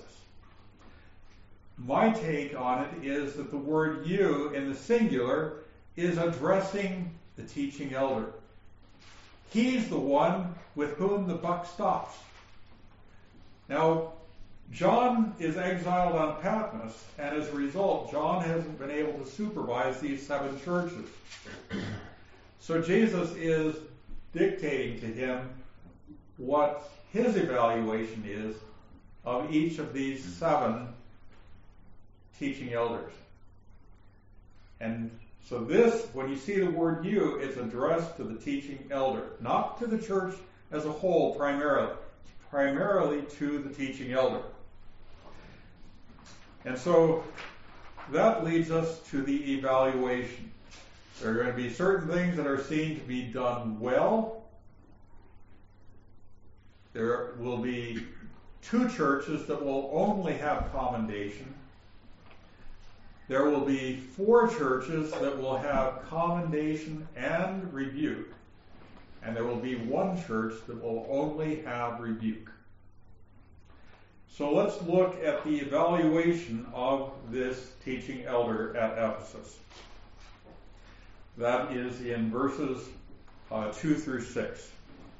My take on it is that the word you in the singular is addressing the teaching elder. He's the one with whom the buck stops. Now, John is exiled on Patmos, and as a result, John hasn't been able to supervise these seven churches. So Jesus is dictating to him what his evaluation is of each of these seven teaching elders. And so this, when you see the word you, it's addressed to the teaching elder, not to the church as a whole primarily, primarily to the teaching elder. And so that leads us to the evaluation. There are going to be certain things that are seen to be done well. There will be two churches that will only have commendation. There will be four churches that will have commendation and rebuke. And there will be one church that will only have rebuke. So let's look at the evaluation of this teaching elder at Ephesus. That is in verses uh, two through six.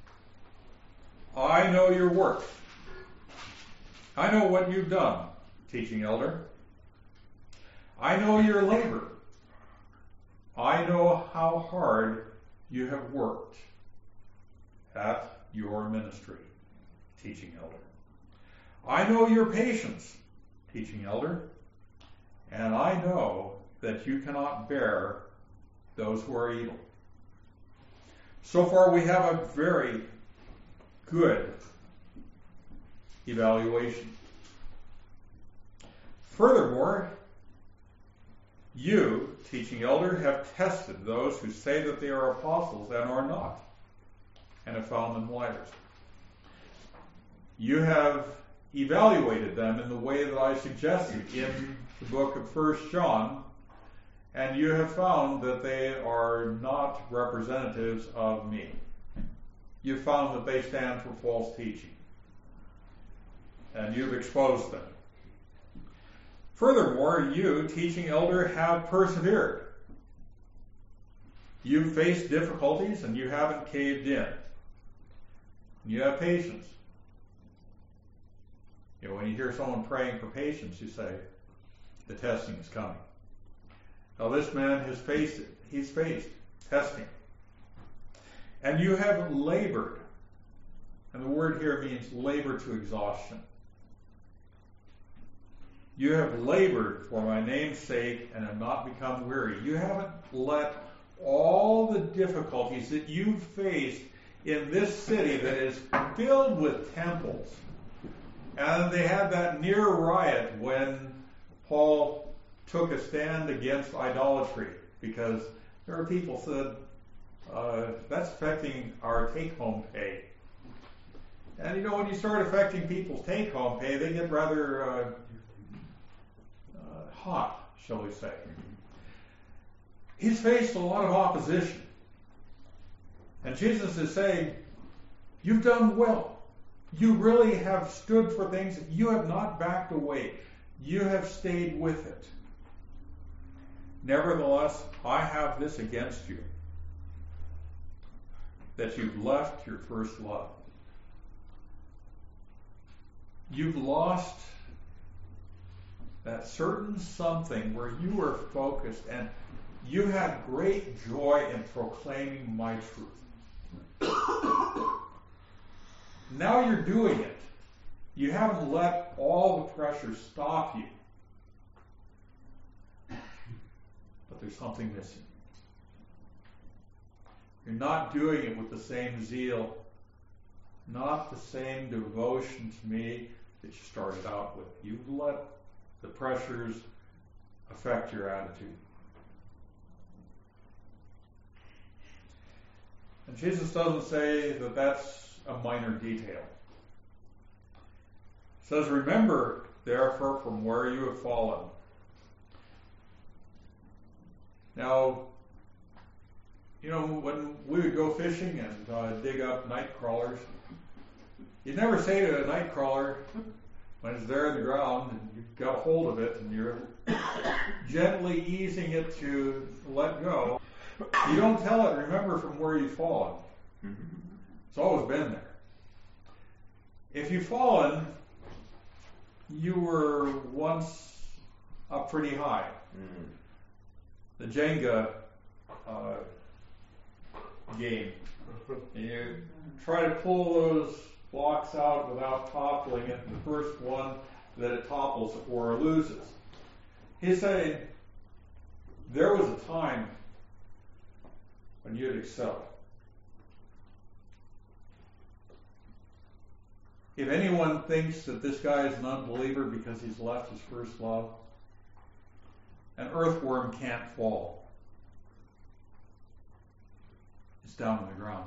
I know your works. I know what you've done, teaching elder. I know your labor. I know how hard you have worked at your ministry, teaching elder. I know your patience, teaching elder, and I know that you cannot bear those who are evil. So far we have a very good evaluation. Furthermore, you, teaching elder, have tested those who say that they are apostles and are not, and have found them liars. You have evaluated them in the way that I suggested in the book of First John, and you have found that they are not representatives of me. you've found that they stand for false teaching. And you've exposed them. Furthermore, you, teaching elder, have persevered. You've faced difficulties and you haven't caved in. You have patience. You know, when you hear someone praying for patience, you say, the testing is coming. Now this man has faced it. He's faced testing. And you have labored. And the word here means labor to exhaustion. You have labored for my name's sake and have not become weary. You haven't let all the difficulties that you've faced in this city that is filled with temples. And they had that near riot when Paul took a stand against idolatry, because there are people said, uh, that's affecting our take-home pay. And you know, when you start affecting people's take-home pay, they get rather uh, uh, hot, shall we say. He's faced a lot of opposition. And Jesus is saying, you've done well. You really have stood for things. You have not backed away. You have stayed with it. Nevertheless, I have this against you, that you've left your first love. You've lost that certain something where you were focused and you had great joy in proclaiming my truth. Now you're doing it. You haven't let all the pressure stop you. But there's something missing. You're not doing it with the same zeal, not the same devotion to me that you started out with. You've let the pressures affect your attitude. And Jesus doesn't say that that's a minor detail. He says, remember, therefore, from where you have fallen. Now, you know, when we would go fishing and uh, dig up night crawlers, you'd never say to a night crawler, when it's there in the ground and you've got a hold of it and you're gently easing it to let go, you don't tell it, remember from where you've fallen. It's always been there. If you've fallen, you were once up pretty high. The Jenga uh, game. You try to pull those blocks out without toppling it, and the first one that it topples or loses. He's saying there was a time when you'd excel. If anyone thinks that this guy is an unbeliever because he's left his first love, an earthworm can't fall. It's down on the ground.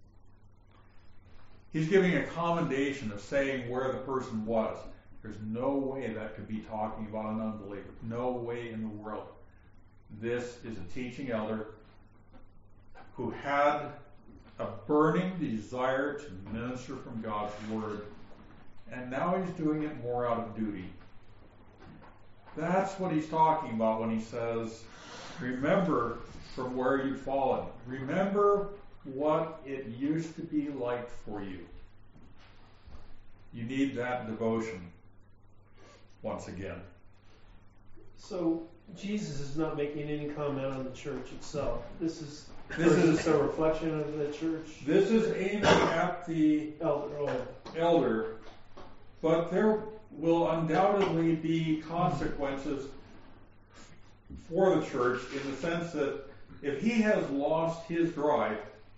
He's giving a commendation of saying where the person was. There's no way that could be talking about an unbeliever. No way in the world. This is a teaching elder who had a burning desire to minister from God's Word, and now he's doing it more out of duty. That's what he's talking about when he says, remember from where you've fallen. Remember what it used to be like for you. You need that devotion once again. So Jesus is not making any comment on the church itself. This is This is a reflection of the church. This is aiming at the elder. elder, but there will undoubtedly be consequences for the church in the sense that if he has lost his drive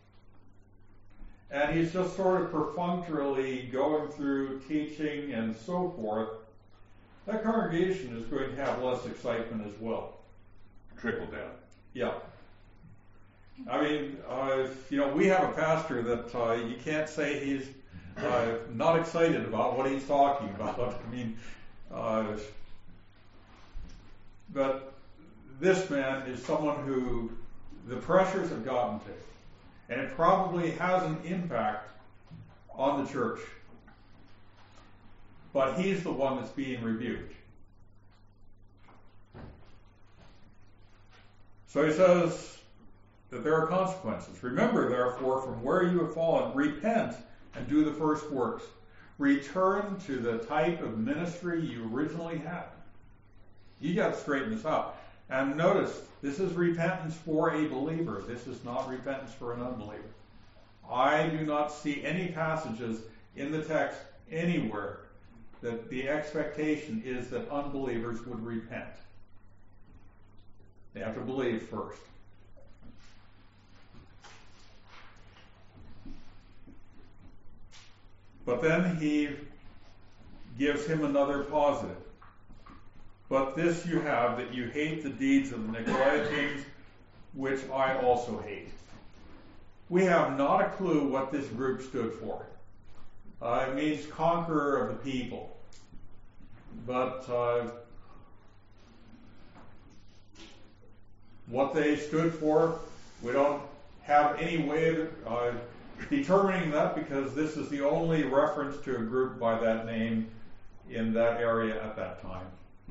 and he's just sort of perfunctorily going through teaching and so forth, that congregation is going to have less excitement as well. Trickle down. Yeah. I mean, uh, you know, we have a pastor that uh, you can't say he's uh, not excited about what he's talking about. I mean, uh, but this man is someone who the pressures have gotten to. And it probably has an impact on the church. But he's the one that's being rebuked. So he says that there are consequences. Remember, therefore, from where you have fallen, repent and do the first works. Return to the type of ministry you originally had. You got to straighten this out. And notice, this is repentance for a believer. This is not repentance for an unbeliever. I do not see any passages in the text anywhere that the expectation is that unbelievers would repent. They have to believe first. But then he gives him another positive. But this you have, that you hate the deeds of the Nicolaitans, which I also hate. We have not a clue what this group stood for. Uh, it means conqueror of the people. But uh, what they stood for, we don't have any way of uh, determining that, because this is the only reference to a group by that name in that area at that time.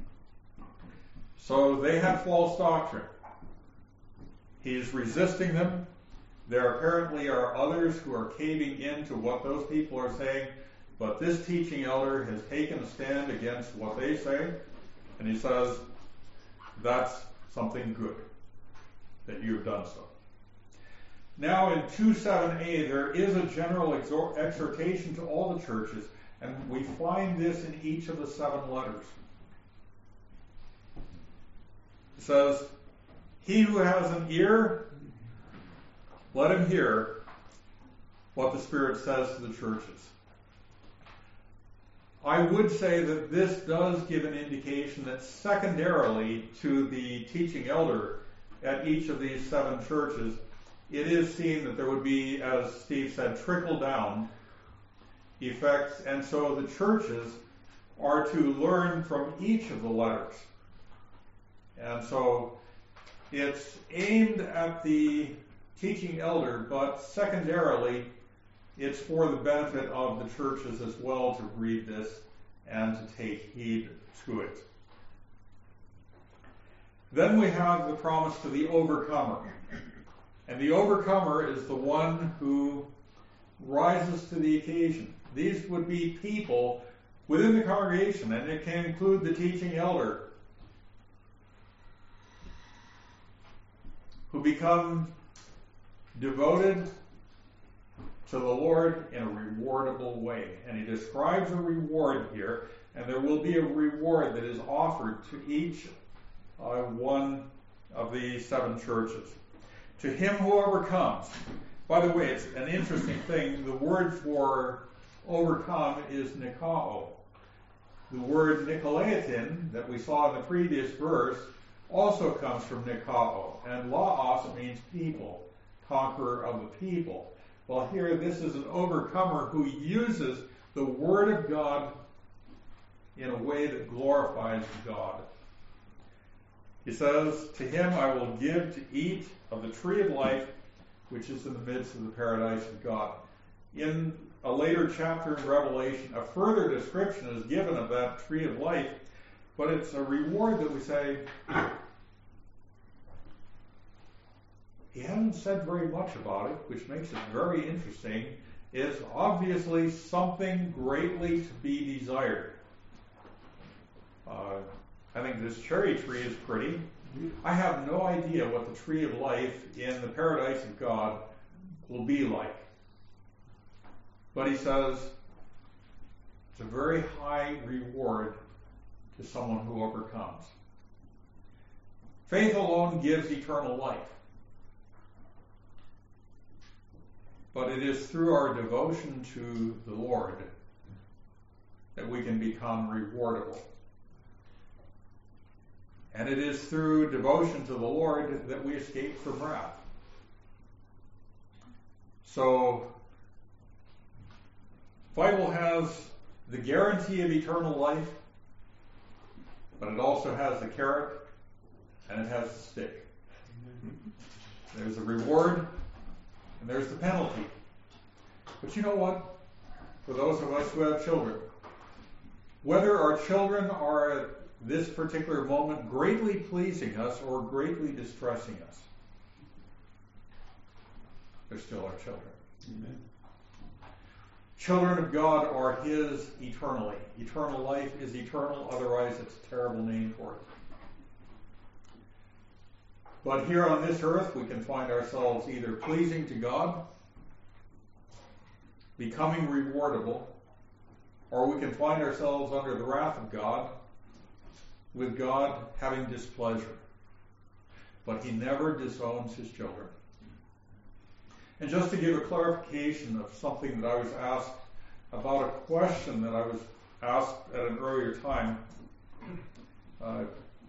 So they had false doctrine. He's resisting them. There apparently are others who are caving into what those people are saying, but this teaching elder has taken a stand against what they say, and he says, that's something good, that you have done so. Now in two seven a, there is a general exhort, exhortation to all the churches, and we find this in each of the seven letters. It says, he who has an ear, let him hear what the Spirit says to the churches. I would say that this does give an indication that secondarily to the teaching elder at each of these seven churches, it is seen that there would be, as Steve said, trickle down effects, and so the churches are to learn from each of the letters. And so it's aimed at the teaching elder, but secondarily it's for the benefit of the churches as well to read this and to take heed to it. Then we have the promise to the overcomer. And the overcomer is the one who rises to the occasion. These would be people within the congregation, and it can include the teaching elder, who become devoted to the Lord in a rewardable way. And he describes a reward here, and there will be a reward that is offered to each uh, one of these seven churches. To him who overcomes. By the way, it's an interesting thing. The word for overcome is nikao. The word Nicolaitan that we saw in the previous verse also comes from nikao. And laos means people, conqueror of the people. Well, here this is an overcomer who uses the Word of God in a way that glorifies God. He says, to him I will give to eat of the tree of life, which is in the midst of the paradise of God. In a later chapter in Revelation, a further description is given of that tree of life, but it's a reward that we say, he hasn't said very much about it, which makes it very interesting. It's obviously something greatly to be desired. Uh, I think this cherry tree is pretty. I have no idea what the tree of life in the paradise of God will be like. But he says it's a very high reward to someone who overcomes. Faith alone gives eternal life. But it is through our devotion to the Lord that we can become rewardable. And it is through devotion to the Lord that we escape from wrath. So, the Bible has the guarantee of eternal life, but it also has the carrot, and it has the stick. There's a reward, and there's the penalty. But you know what? For those of us who have children, whether our children are at this particular moment greatly pleasing us or greatly distressing us, they're still our children. Amen. Children of God are His eternally. Eternal life is eternal, otherwise it's a terrible name for it. But here on this earth, we can find ourselves either pleasing to God, becoming rewardable, or we can find ourselves under the wrath of God, with God having displeasure. But He never disowns His children. And just to give a clarification of something that I was asked about a question that I was asked at an earlier time, uh,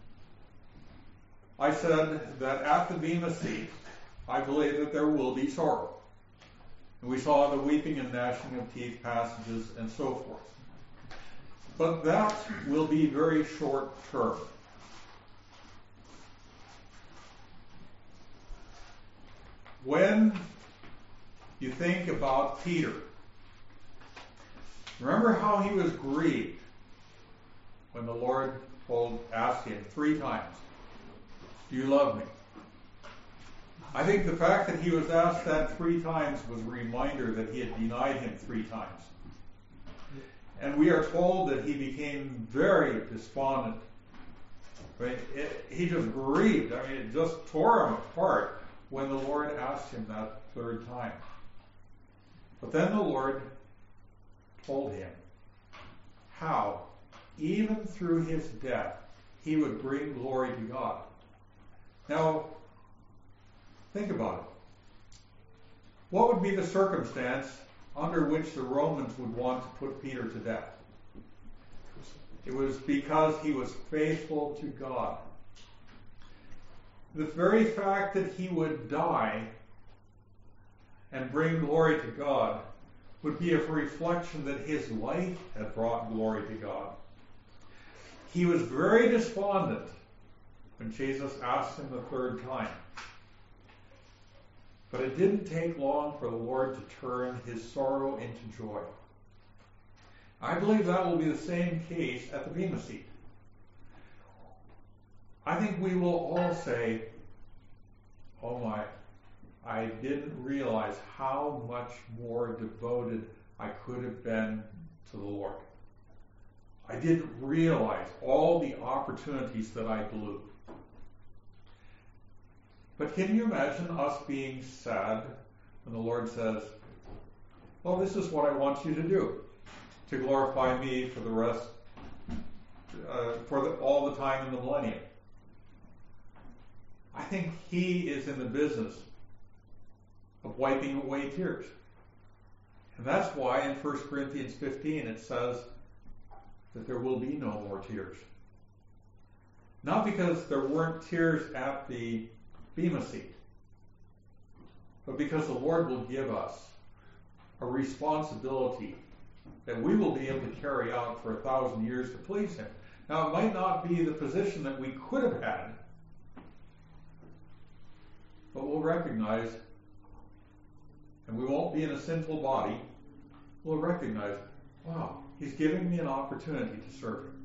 I said that at the Bema seat, I believe that there will be sorrow. And we saw the weeping and gnashing of teeth passages and so forth. But that will be very short term. When you think about Peter, remember how he was grieved when the Lord told, asked him three times, "Do you love me?" I think the fact that he was asked that three times was a reminder that he had denied him three times. And we are told that he became very despondent. I mean, it, he just grieved. I mean, it just tore him apart when the Lord asked him that third time. But then the Lord told him how, even through his death, he would bring glory to God. Now, think about it. What would be the circumstance under which the Romans would want to put Peter to death? It was because he was faithful to God. The very fact that he would die and bring glory to God would be a reflection that his life had brought glory to God. He was very despondent when Jesus asked him the third time. But it didn't take long for the Lord to turn his sorrow into joy. I believe that will be the same case at the Bema seat. I think we will all say, "Oh my, I didn't realize how much more devoted I could have been to the Lord. I didn't realize all the opportunities that I blew." But can you imagine us being sad when the Lord says, "Well, this is what I want you to do, to glorify me for the rest, uh, for the, all the time in the millennium"? I think He is in the business of wiping away tears. And that's why in First Corinthians fifteen it says that there will be no more tears. Not because there weren't tears at the Bema seat, but because the Lord will give us a responsibility that we will be able to carry out for a thousand years to please Him. Now, it might not be the position that we could have had, but we'll recognize, and we won't be in a sinful body, we'll recognize, wow, He's giving me an opportunity to serve Him.